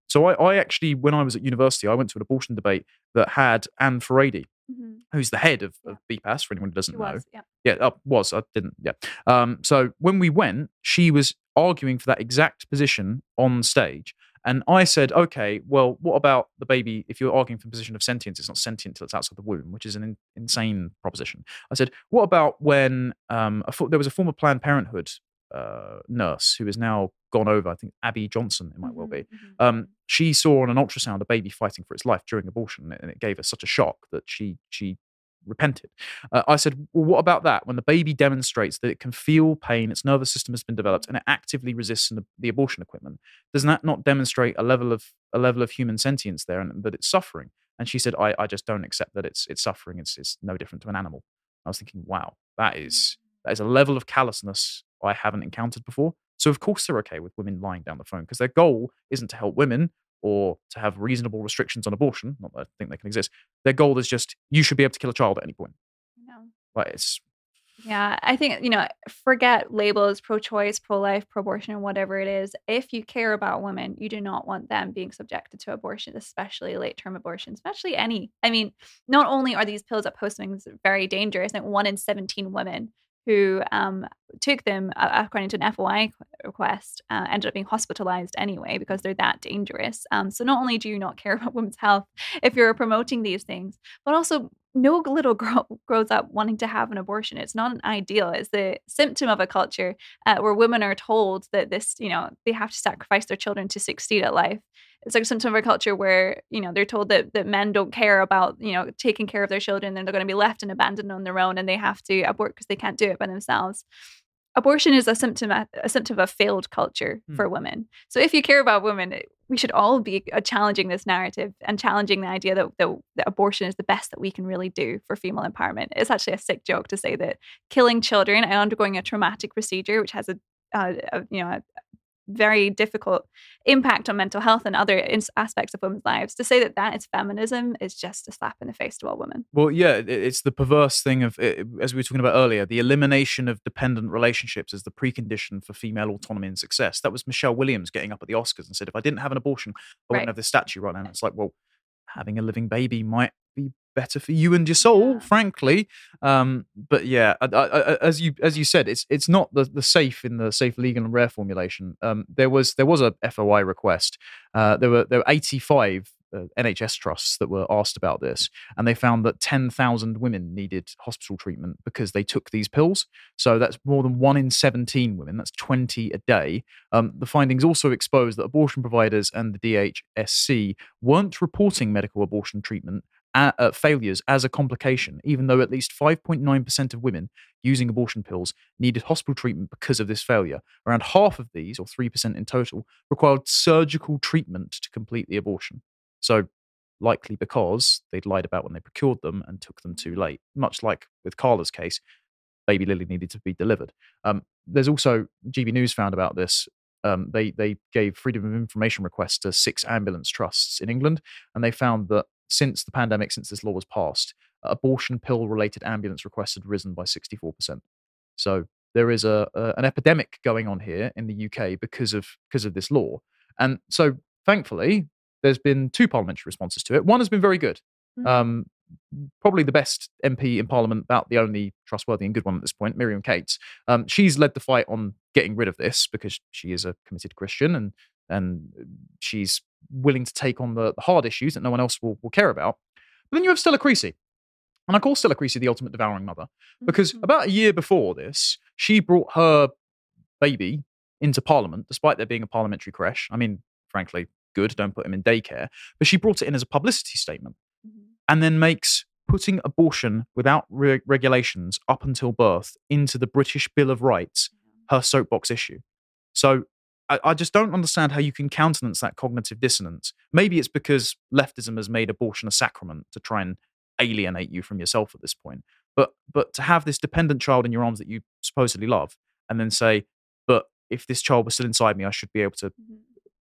So I, I actually, when I was at university, I went to an abortion debate that had Anne Furedi, Mm-hmm. who's the head of, Yeah. of B P A S, for anyone who doesn't She know. was, yeah. Yeah, uh, was. I didn't, yeah. Um, so when we went, she was arguing for that exact position on stage. And I said, okay, well, what about the baby? If you're arguing for the position of sentience, it's not sentient until it's outside the womb, which is an in, insane proposition. I said, what about when um, a, there was a former Planned Parenthood uh, nurse who is now gone over, I think Abby Johnson, it might well be. Mm-hmm. Um, she saw on an ultrasound a baby fighting for its life during abortion, and it gave her such a shock that she she repented. Uh, I said, well, what about that? When the baby demonstrates that it can feel pain, its nervous system has been developed, and it actively resists the, the abortion equipment, does that not demonstrate a level of a level of human sentience there, and that it's suffering? And she said, I, I just don't accept that it's it's suffering. It's it's no different to an animal. I was thinking, wow, that is that is a level of callousness I haven't encountered before. So of course they're okay with women lying down the phone, because their goal isn't to help women or to have reasonable restrictions on abortion. Not that I think they can exist. Their goal is just, you should be able to kill a child at any point. No. Like, it's Yeah, I think, you know, forget labels, pro-choice, pro-life, pro-abortion, whatever it is. If you care about women, you do not want them being subjected to abortion, especially late-term abortion, especially any. I mean, not only are these pills at postings very dangerous, I think one in seventeen women who um, took them, uh, according to an F O I request, uh, ended up being hospitalized anyway because they're that dangerous. Um, so not only do you not care about women's health if you're promoting these things, but also no little girl grows up wanting to have an abortion. It's not an ideal. It's the symptom of a culture uh, where women are told that this, you know, they have to sacrifice their children to succeed at life. It's like a symptom of a culture where, you know, they're told that, that men don't care about, you know, taking care of their children, and they're going to be left and abandoned on their own, and they have to abort because they can't do it by themselves. Abortion is a symptom, a symptom of a failed culture Hmm. for women. So if you care about women, we should all be uh, challenging this narrative and challenging the idea that, that, that abortion is the best that we can really do for female empowerment. It's actually a sick joke to say that killing children and undergoing a traumatic procedure, which has a, uh, a you know, a very difficult impact on mental health and other ins- aspects of women's lives, to say that that is feminism is just a slap in the face to all women. Well, yeah, it- it's the perverse thing of, it- as we were talking about earlier, the elimination of dependent relationships as the precondition for female autonomy and success. That was Michelle Williams getting up at the Oscars and said, if I didn't have an abortion, I wouldn't Right. have this statue right now. And it's like, well, having a living baby might be better for you and your soul, Yeah. frankly. Um, but yeah, I, I, I, as you as you said, it's it's not the, the safe in the safe, legal, and rare formulation. Um, there was there was a F O I request. Uh, there were there were eighty-five uh, N H S trusts that were asked about this, and they found that ten thousand women needed hospital treatment because they took these pills. So that's more than one in seventeen women. That's twenty a day. Um, the findings also exposed that abortion providers and the D H S C weren't reporting medical abortion treatment uh, uh, failures as a complication, even though at least five point nine percent of women using abortion pills needed hospital treatment because of this failure. Around half of these, or three percent in total, required surgical treatment to complete the abortion. So likely because they'd lied about when they procured them and took them too late. Much like with Carla's case, baby Lily needed to be delivered. Um, there's also, G B News found about this, um, they, they gave freedom of information requests to six ambulance trusts in England, and they found that since the pandemic, since this law was passed, abortion pill-related ambulance requests had risen by sixty-four percent. So there is a, a an epidemic going on here in the U K because of because of this law. And so thankfully, there's been two parliamentary responses to it. One has been very good. Mhm. Um, probably the best M P in Parliament, about the only trustworthy and good one at this point, Miriam Cates. Um, she's led the fight on getting rid of this because she is a committed Christian, and and she's willing to take on the, the hard issues that no one else will, will care about. But then you have Stella Creasy. And I call Stella Creasy the ultimate devouring mother because Mhm. about a year before this, she brought her baby into Parliament, despite there being a parliamentary creche. I mean, frankly, good, don't put him in daycare. But she brought it in as a publicity statement, Mhm. and then makes putting abortion without re- regulations up until birth into the British Bill of Rights her soapbox issue. So I, I just don't understand how you can countenance that cognitive dissonance. Maybe it's because leftism has made abortion a sacrament to try and alienate you from yourself at this point. But but to have this dependent child in your arms that you supposedly love, and then say, but if this child was still inside me, I should be able to. Mhm.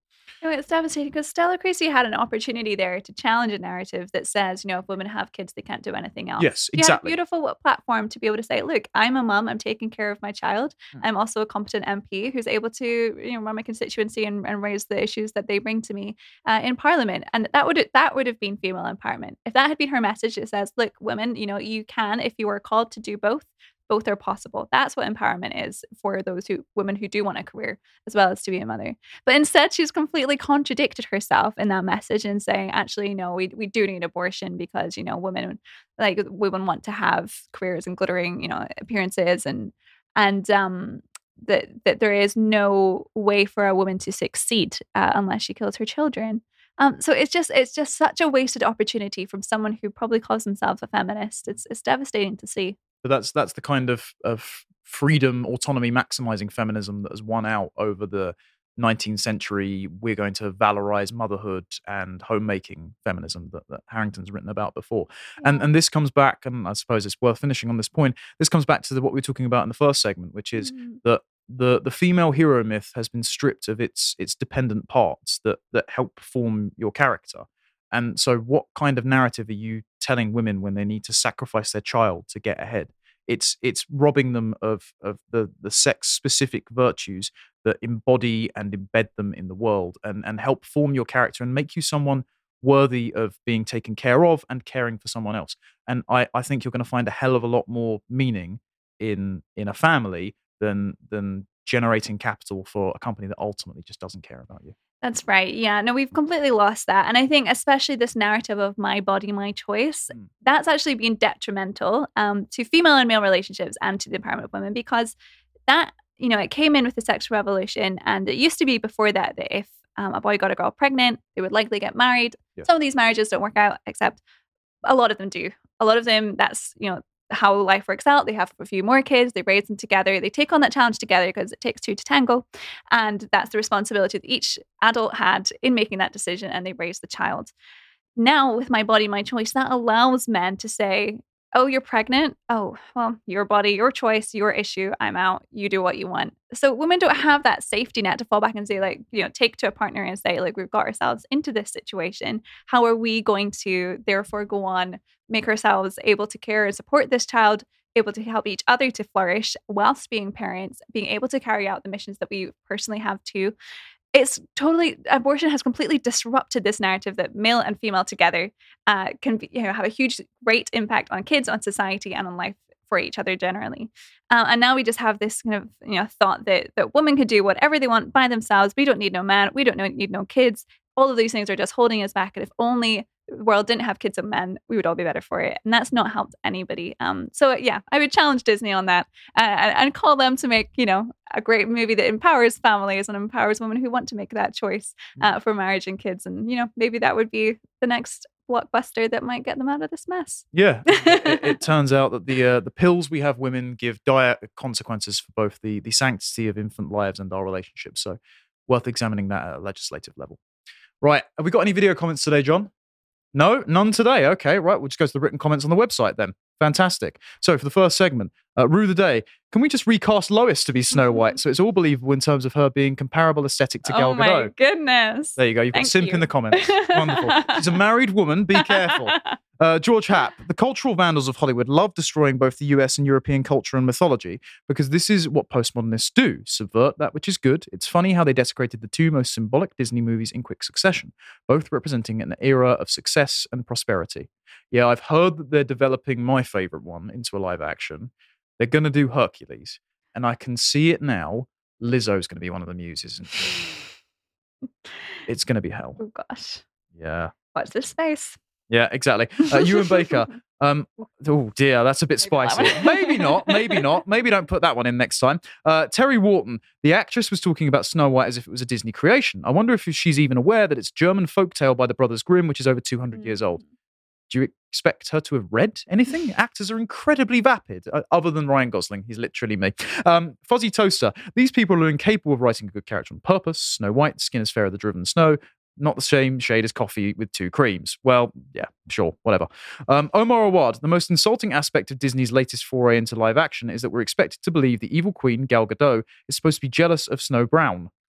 No, it's devastating because Stella Creasy had an opportunity there to challenge a narrative that says, you know, if women have kids, they can't do anything else. Yes, You exactly. had a beautiful platform to be able to say, look, I'm a mum, I'm taking care of my child. Mm. I'm also a competent M P who's able to, you know, run my constituency and, and raise the issues that they bring to me uh, in Parliament. And that would that would have been female empowerment. If that had been her message that says, look, women, you know, you can, if you are called to do both, both are possible. That's what empowerment is for those who women who do want a career as well as to be a mother. But instead, she's completely contradicted herself in that message and saying, actually, no, we we do need abortion because, you know, women like women want to have careers and glittering, you know, appearances and and um that that there is no way for a woman to succeed uh, unless she kills her children. Um, so it's just it's just such a wasted opportunity from someone who probably calls themselves a feminist. It's it's devastating to see. But that's that's the kind of of freedom, autonomy, maximizing feminism that has won out over the nineteenth century. We're going to valorize motherhood and homemaking feminism that, that Harrington's written about before. And and this comes back, and I suppose it's worth finishing on this point. This comes back to the, what we were talking about in the first segment, which is Mm. that the the female hero myth has been stripped of its its dependent parts that that help form your character. And so, what kind of narrative are you telling women when they need to sacrifice their child to get ahead? It's it's robbing them of of the the sex specific virtues that embody and embed them in the world and and help form your character and make you someone worthy of being taken care of and caring for someone else. And I I think you're going to find a hell of a lot more meaning in in a family than than generating capital for a company that ultimately just doesn't care about you. That's right. Yeah. No, we've completely lost that. And I think especially this narrative of my body, my choice, Mm. that's actually been detrimental um, to female and male relationships and to the empowerment of women because that, you know, it came in with the sexual revolution. And it used to be before that that if um, a boy got a girl pregnant, they would likely get married. Yeah. Some of these marriages don't work out, except a lot of them do. A lot of them, that's, you know, how life works out. They have a few more kids, they raise them together, they take on that challenge together because it takes two to tango. And that's the responsibility that each adult had in making that decision, and they raise the child. Now, with my body, my choice, that allows men to say, oh, you're pregnant? Oh, well, your body, your choice, your issue. I'm out. You do what you want. So women don't have that safety net to fall back and say, like, you know, take to a partner and say, like, we've got ourselves into this situation. How are we going to therefore go on, make ourselves able to care and support this child, able to help each other to flourish whilst being parents, being able to carry out the missions that we personally have too. It's totally, abortion has completely disrupted this narrative that male and female together uh, can be, you know, have a huge, great impact on kids, on society, and on life for each other generally. Uh, and now we just have this kind of, you know, thought that that women could do whatever they want by themselves. We don't need no man. We don't need no kids. All of these things are just holding us back. And if only the world didn't have kids and men, we would all be better for it. And that's not helped anybody. Um, so yeah, I would challenge Disney on that uh, and, and call them to make, you know, a great movie that empowers families and empowers women who want to make that choice uh, for marriage and kids. And, you know, maybe that would be the next blockbuster that might get them out of this mess. Yeah, it, it turns out that the uh, the pills we have women give dire consequences for both the the sanctity of infant lives and our relationships. So, worth examining that at a legislative level. Right, have we got any video comments today, John? No, none today. Okay, right. We'll just go to the written comments on the website then. Fantastic. So for the first segment, uh, Rue the Day, can we just recast Lois to be Snow White so it's all believable in terms of her being comparable aesthetic to Gal Oh my Gadot? goodness. There you go. You've got Thank simp you. in the comments. Wonderful. She's a married woman. Be careful. Uh, George Happ, the cultural vandals of Hollywood love destroying both the U S and European culture and mythology because this is what postmodernists do, subvert that which is good. It's funny how they desecrated the two most symbolic Disney movies in quick succession, both representing an era of success and prosperity. Yeah, I've heard that they're developing my favorite one into a live action. They're going to do Hercules, and I can see it now. Lizzo's going to be one of the muses. Isn't she? It's going to be hell. Oh gosh. Yeah. Watch this space. Yeah, exactly. Uh, Ewan Baker. Um, oh dear, that's a bit Maybe that spicy. one. Maybe not. Maybe not. Maybe don't put that one in next time. Uh, Terry Wharton. The actress was talking about Snow White as if it was a Disney creation. I wonder if she's even aware that it's German folktale by the Brothers Grimm, which is over two hundred years old. Do you expect her to have read anything? Actors are incredibly vapid, uh, other than Ryan Gosling. He's literally me. Um, Fuzzy Toaster. These people are incapable of writing a good character on purpose. Snow White, skin as fair as the driven snow. Not the same shade as coffee with two creams. Well, yeah, sure, whatever. Um, Omar Awad. The most insulting aspect of Disney's latest foray into live action is that we're expected to believe the evil queen, Gal Gadot, is supposed to be jealous of Snow Brown.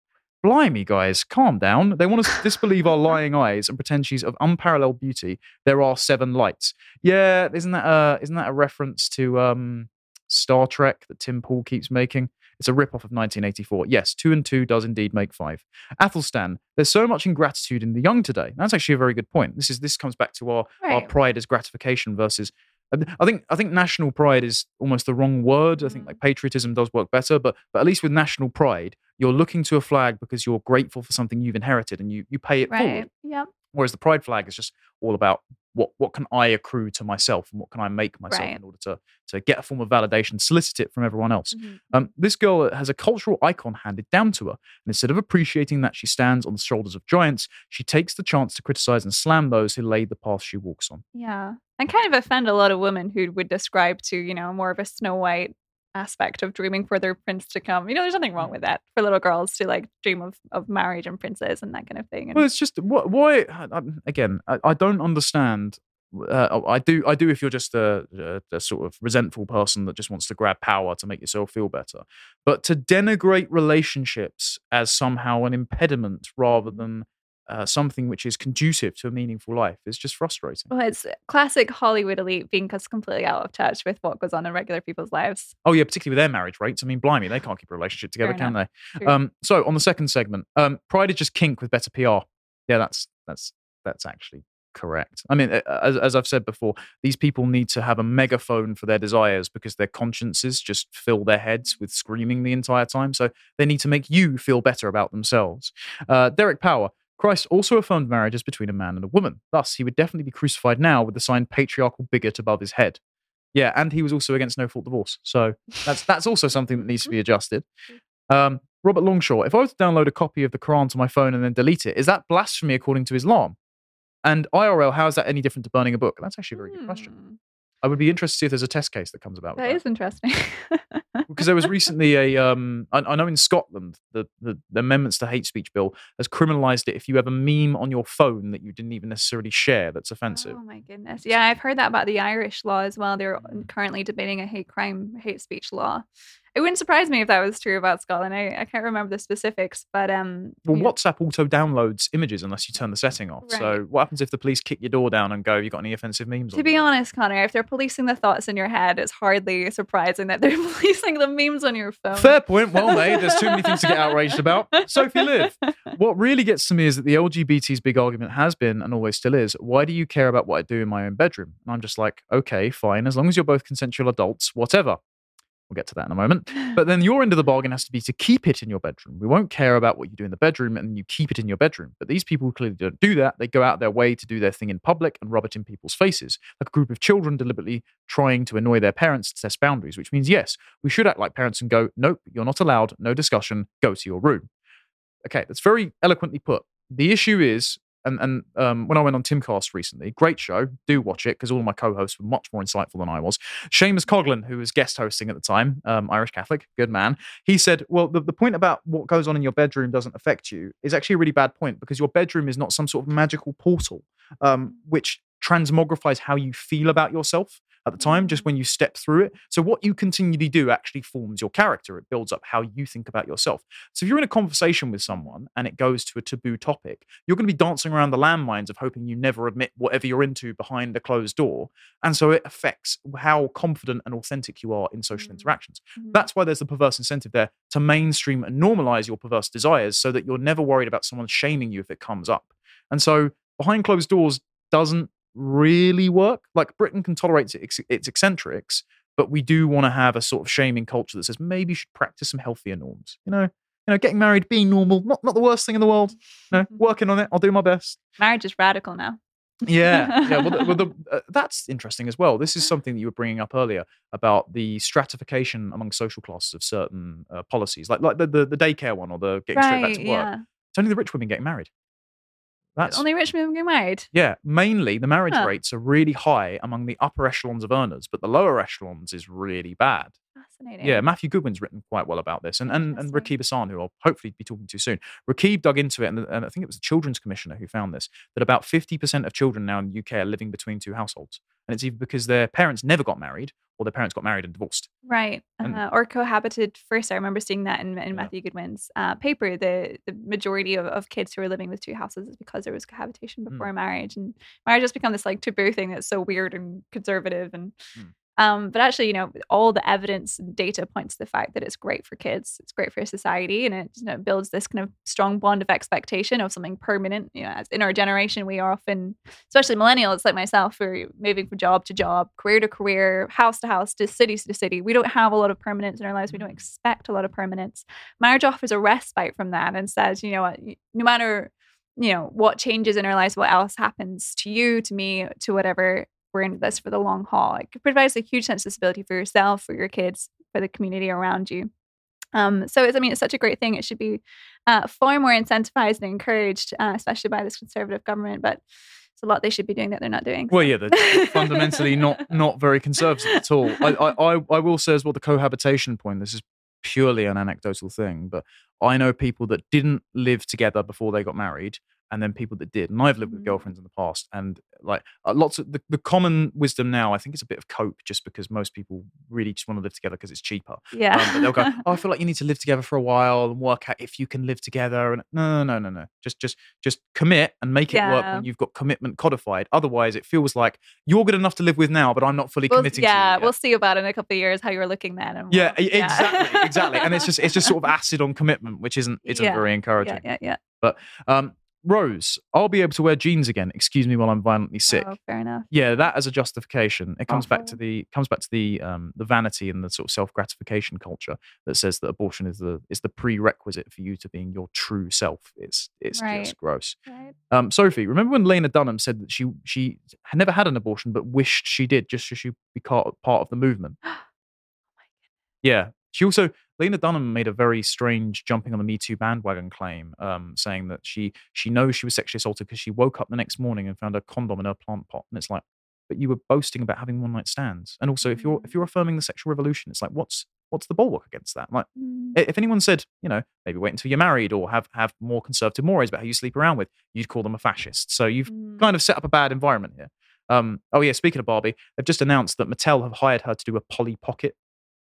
blimey, guys, calm down. They want us to disbelieve our lying eyes and pretend she's of unparalleled beauty. There are seven lights. Yeah, isn't that a, isn't that a reference to um, Star Trek that Tim Pool keeps making? It's a rip-off of nineteen eighty-four. Yes, two and two does indeed make five. Athelstan, there's so much ingratitude in the young today. That's actually a very good point. This is this comes back to our, Right. our pride as gratification versus... I think I think national pride is almost the wrong word. I think Mm. like patriotism does work better, but but at least with national pride, you're looking to a flag because you're grateful for something you've inherited and you you pay it forward. Right. Yep. Whereas the pride flag is just all about what what can I accrue to myself and what can I make myself Right. in order to to get a form of validation, solicit it from everyone else. Mhm. Um, this girl has a cultural icon handed down to her, and instead of appreciating that she stands on the shoulders of giants, she takes the chance to criticize and slam those who laid the path she walks on. Yeah. And kind of offend a lot of women who would describe to, you know, more of a Snow White aspect of dreaming for their prince to come. You know, there's nothing wrong with that for little girls to like dream of, of marriage and princes and that kind of thing. And Well, it's just wh- why I- again. I, I don't understand. Uh, I do. I do. If you're just a, a, a sort of resentful person that just wants to grab power to make yourself feel better, but to denigrate relationships as somehow an impediment rather than uh, something which is conducive to a meaningful life is just frustrating. well, it's classic Hollywood elite being just completely out of touch with what goes on in regular people's lives. Oh yeah, particularly with their marriage rates. I mean, blimey, they can't keep a relationship together, Fair can they? True. Um, so on the second segment, um, pride is just kink with better P R. Yeah, that's that's that's actually correct. I mean, a- as, as I've said before, these people need to have a megaphone for their desires because their consciences just fill their heads with screaming the entire time. So they need to make you feel better about themselves. Uh, Derek Power. Christ also affirmed marriages between a man and a woman. Thus, he would definitely be crucified now with the sign patriarchal bigot above his head. Yeah, and he was also against no-fault divorce. So that's that's also something that needs to be adjusted. Um, Robert Longshaw, if I were to download a copy of the Quran to my phone and then delete it, is that blasphemy according to Islam? And I R L, how is that any different to burning a book? That's actually a very good question. Hmm. I would be interested to see if there's a test case that comes about with That that. is interesting. Because there was recently a, um, I, I know in Scotland, the, the, the amendments to hate speech bill has criminalised it if you have a meme on your phone that you didn't even necessarily share that's offensive. Oh my goodness. Yeah, I've heard that about the Irish law as well. They're currently debating a hate crime, hate speech law. It wouldn't surprise me if that was true about Scotland. I, I can't remember the specifics, but um Well, you know, WhatsApp auto downloads images unless you turn the setting off. So Right. what happens if the police kick your door down and go, "You got any offensive memes?" to on be you?" honest, Connor, if they're policing the thoughts in your head, it's hardly surprising that they're policing the memes on your phone. Fair point. Well made. There's too many things to get outraged about. Sophie Liv. What really gets to me is that the L G B T's big argument has been and always still is, why do you care about what I do in my own bedroom? And I'm just like, okay, fine. As long as you're both consensual adults, whatever. We'll get to that in a moment. But then your end of the bargain has to be to keep it in your bedroom. We won't care about what you do in the bedroom and you keep it in your bedroom. But these people clearly don't do that. They go out their way to do their thing in public and rub it in people's faces. Like a group of children deliberately trying to annoy their parents to test boundaries, which means, yes, we should act like parents and go, nope, you're not allowed, no discussion, go to your room. Okay, that's very eloquently put. The issue is, and, and um, when I went on Timcast recently, great show, do watch it because all of my co-hosts were much more insightful than I was. Seamus Coughlin, who was guest hosting at the time, um, Irish Catholic, good man, he said, well, the, the point about what goes on in your bedroom doesn't affect you is actually a really bad point because your bedroom is not some sort of magical portal um, which transmogrifies how you feel about yourself at the time, just when you step through it. So what you continually do actually forms your character. It builds up how you think about yourself. So if you're in a conversation with someone and it goes to a taboo topic, you're going to be dancing around the landmines of hoping you never admit whatever you're into behind a closed door. And so it affects how confident and authentic you are in social Mm. interactions. Mhm. That's why there's the perverse incentive there to mainstream and normalize your perverse desires so that you're never worried about someone shaming you if it comes up. And so behind closed doors doesn't really work. Like Britain can tolerate its, its eccentrics, but we do want to have a sort of shaming culture that says maybe you should practice some healthier norms. You know, you know, getting married, being normal, not not the worst thing in the world. You know, working on it. I'll do my best. Marriage is radical now. Yeah, yeah. Well, the, well the, uh, that's interesting as well. This is something that you were bringing up earlier about the stratification among social classes of certain uh, policies, like like the, the the daycare one or the getting straight back Right, to work. yeah. It's only the rich women getting married. That's Only rich women get married. yeah. Mainly, the marriage Huh. rates are really high among the upper echelons of earners, but the lower echelons is really bad. Fascinating. Yeah, Matthew Goodwin's written quite well about this, and and, and Interesting. Rakib Hassan, who I'll hopefully be talking to soon. Rakib dug into it, and, and I think it was the Children's Commissioner who found this, that about fifty percent of children now in the U K are living between two households. And it's either because their parents never got married or their parents got married and divorced. Right. And- Uh, or cohabited first. I remember seeing that in, in Yeah. Matthew Goodwin's uh, paper. The, the majority of, of kids who are living with two houses is because there was cohabitation Hmm. before marriage. And marriage has become this like taboo thing that's so weird and conservative. And Mm. um, but actually, you know, all the evidence and data points to the fact that it's great for kids. It's great for society, and it, you know, builds this kind of strong bond of expectation of something permanent. You know, as in our generation, we are often, especially millennials like myself, we're moving from job to job, career to career, house to house, to city to city. We don't have a lot of permanence in our lives. We don't expect a lot of permanence. Marriage offers a respite from that and says, you know what, no matter, you know, what changes in our lives, what else happens to you, to me, to whatever, we're in this for the long haul. It provides a huge sense of stability for yourself, for your kids, for the community around you. Um, so it's, I mean, it's such a great thing. It should be uh, far more incentivized and encouraged, uh, especially by this conservative government. But it's a lot they should be doing that they're not doing. Well, yeah, they're fundamentally not not very conservative at all. I, I, I, I will say as well, the cohabitation point, this is purely an anecdotal thing, but I know people that didn't live together before they got married, and then people that did. And I've lived with Mhm. girlfriends in the past, and like uh, lots of the, the common wisdom now, I think it's a bit of cope, just because most people really just want to live together because it's cheaper. Yeah. Um, but they'll go, oh, I feel like you need to live together for a while and work out if you can live together. And no, no, no, no, no. Just, just, just commit and make it work Yeah. when you've got commitment codified. Otherwise, it feels like you're good enough to live with now, but I'm not fully We'll- committing yeah, to you. yet. we'll see about it in a couple of years how you're looking then. And Yeah, we'll- e- exactly, exactly. And it's just, it's just sort of acid on commitment, which isn't, isn't Yeah, very encouraging. yeah, yeah, yeah. Um, Rose, I'll be able to wear jeans again. Excuse me while I'm violently sick. Oh, fair enough. Yeah, that as a justification. It comes back to Awful. the comes back to the um, the vanity and the sort of self gratification culture that says that abortion is the is the prerequisite for you to being your true self. It's it's Right. just gross. Right. Um, Sophie, remember when Lena Dunham said that she she had never had an abortion but wished she did just so she'd be part part of the movement? Yeah. She also, Lena Dunham made a very strange jumping on the Me Too bandwagon claim, um, saying that she she knows she was sexually assaulted because she woke up the next morning and found a condom in her plant pot. And it's like, but you were boasting about having one night stands. And also, if you're if you're affirming the sexual revolution, it's like, what's what's the bulwark against that? Like, Mm. i- if anyone said, you know, maybe wait until you're married or have have more conservative mores about who you sleep around with, you'd call them a fascist. So you've Mm. kind of set up a bad environment here. Um, oh yeah, speaking of Barbie, they've just announced that Mattel have hired her to do a Polly Pocket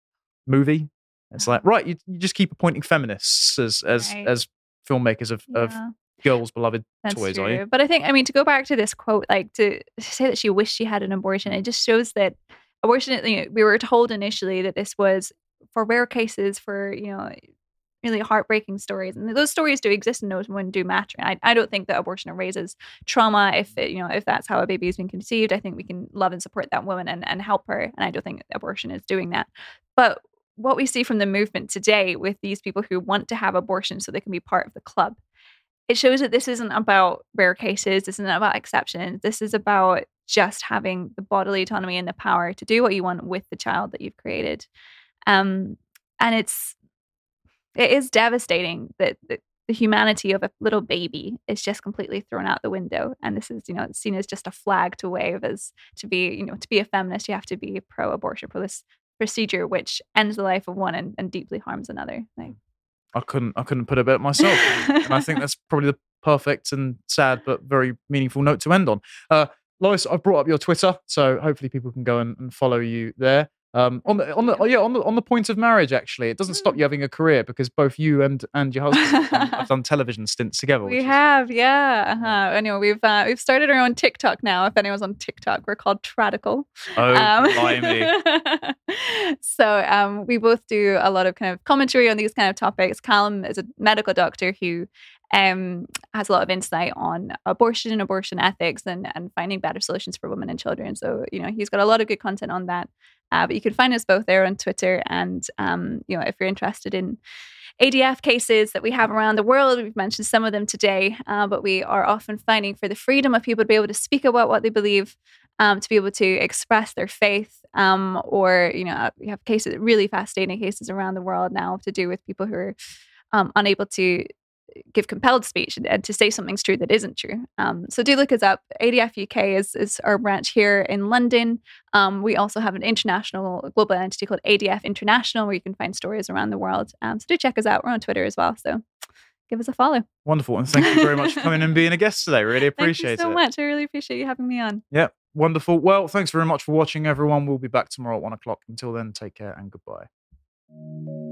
movie. It's like, right, you, you just keep appointing feminists as as Right. as filmmakers of, of Yeah. girls' beloved That's toys, true. are you? But I think, I mean, to go back to this quote, like to say that she wished she had an abortion, it just shows that abortion, you know, we were told initially that this was for rare cases, for, you know, really heartbreaking stories. And those stories do exist and those one do matter. And I, I don't think that abortion erases trauma. If it, you know, if that's how a baby has been conceived, I think we can love and support that woman and, and help her. And I don't think abortion is doing that. But what we see from the movement today with these people who want to have abortion so they can be part of the club, it shows that this isn't about rare cases. This isn't about exceptions. This is about just having the bodily autonomy and the power to do what you want with the child that you've created. Um, and it's, it is devastating that the, the humanity of a little baby is just completely thrown out the window. And this is, you know, it's seen as just a flag to wave. As to be, you know, to be a feminist, you have to be pro-abortion, pro this procedure, which ends the life of one and, and deeply harms another. Like, I couldn't I couldn't put it better myself. And I think that's probably the perfect and sad but very meaningful note to end on. Uh, Lois, I've brought up your Twitter, so hopefully people can go and, and follow you there. Um, on the on the oh yeah on the on the point of marriage, actually, it doesn't stop you having a career because both you and and your husband have done, have done television stints together. we which is- have, yeah. Uh-huh. Anyway, we've uh, we've started our own TikTok now. If anyone's on TikTok, we're called Tradical. Oh, Um, blimey. so um, we both do a lot of kind of commentary on these kind of topics. Callum is a medical doctor who um, has a lot of insight on abortion and abortion ethics and, and finding better solutions for women and children. So, you know, he's got a lot of good content on that. Uh, but you can find us both there on Twitter. And, um, you know, if you're interested in A D F cases that we have around the world, we've mentioned some of them today, uh, but we are often fighting for the freedom of people to be able to speak about what they believe, um, to be able to express their faith, um, or, you know, we have cases, really fascinating cases around the world now to do with people who are um, unable to give compelled speech and, and to say something's true that isn't true. Um, so do look us up. A D F U K is, is our branch here in London. Um, we also have an international global entity called A D F International, where you can find stories around the world. Um, so do check us out. We're on Twitter as well. So give us a follow. Wonderful. And thank you very much for coming and being a guest today. Really appreciate it. Thank you so it. much. I really appreciate you having me on. Yeah, wonderful. Well, thanks very much for watching, everyone. We'll be back tomorrow at one o'clock. Until then, take care and goodbye.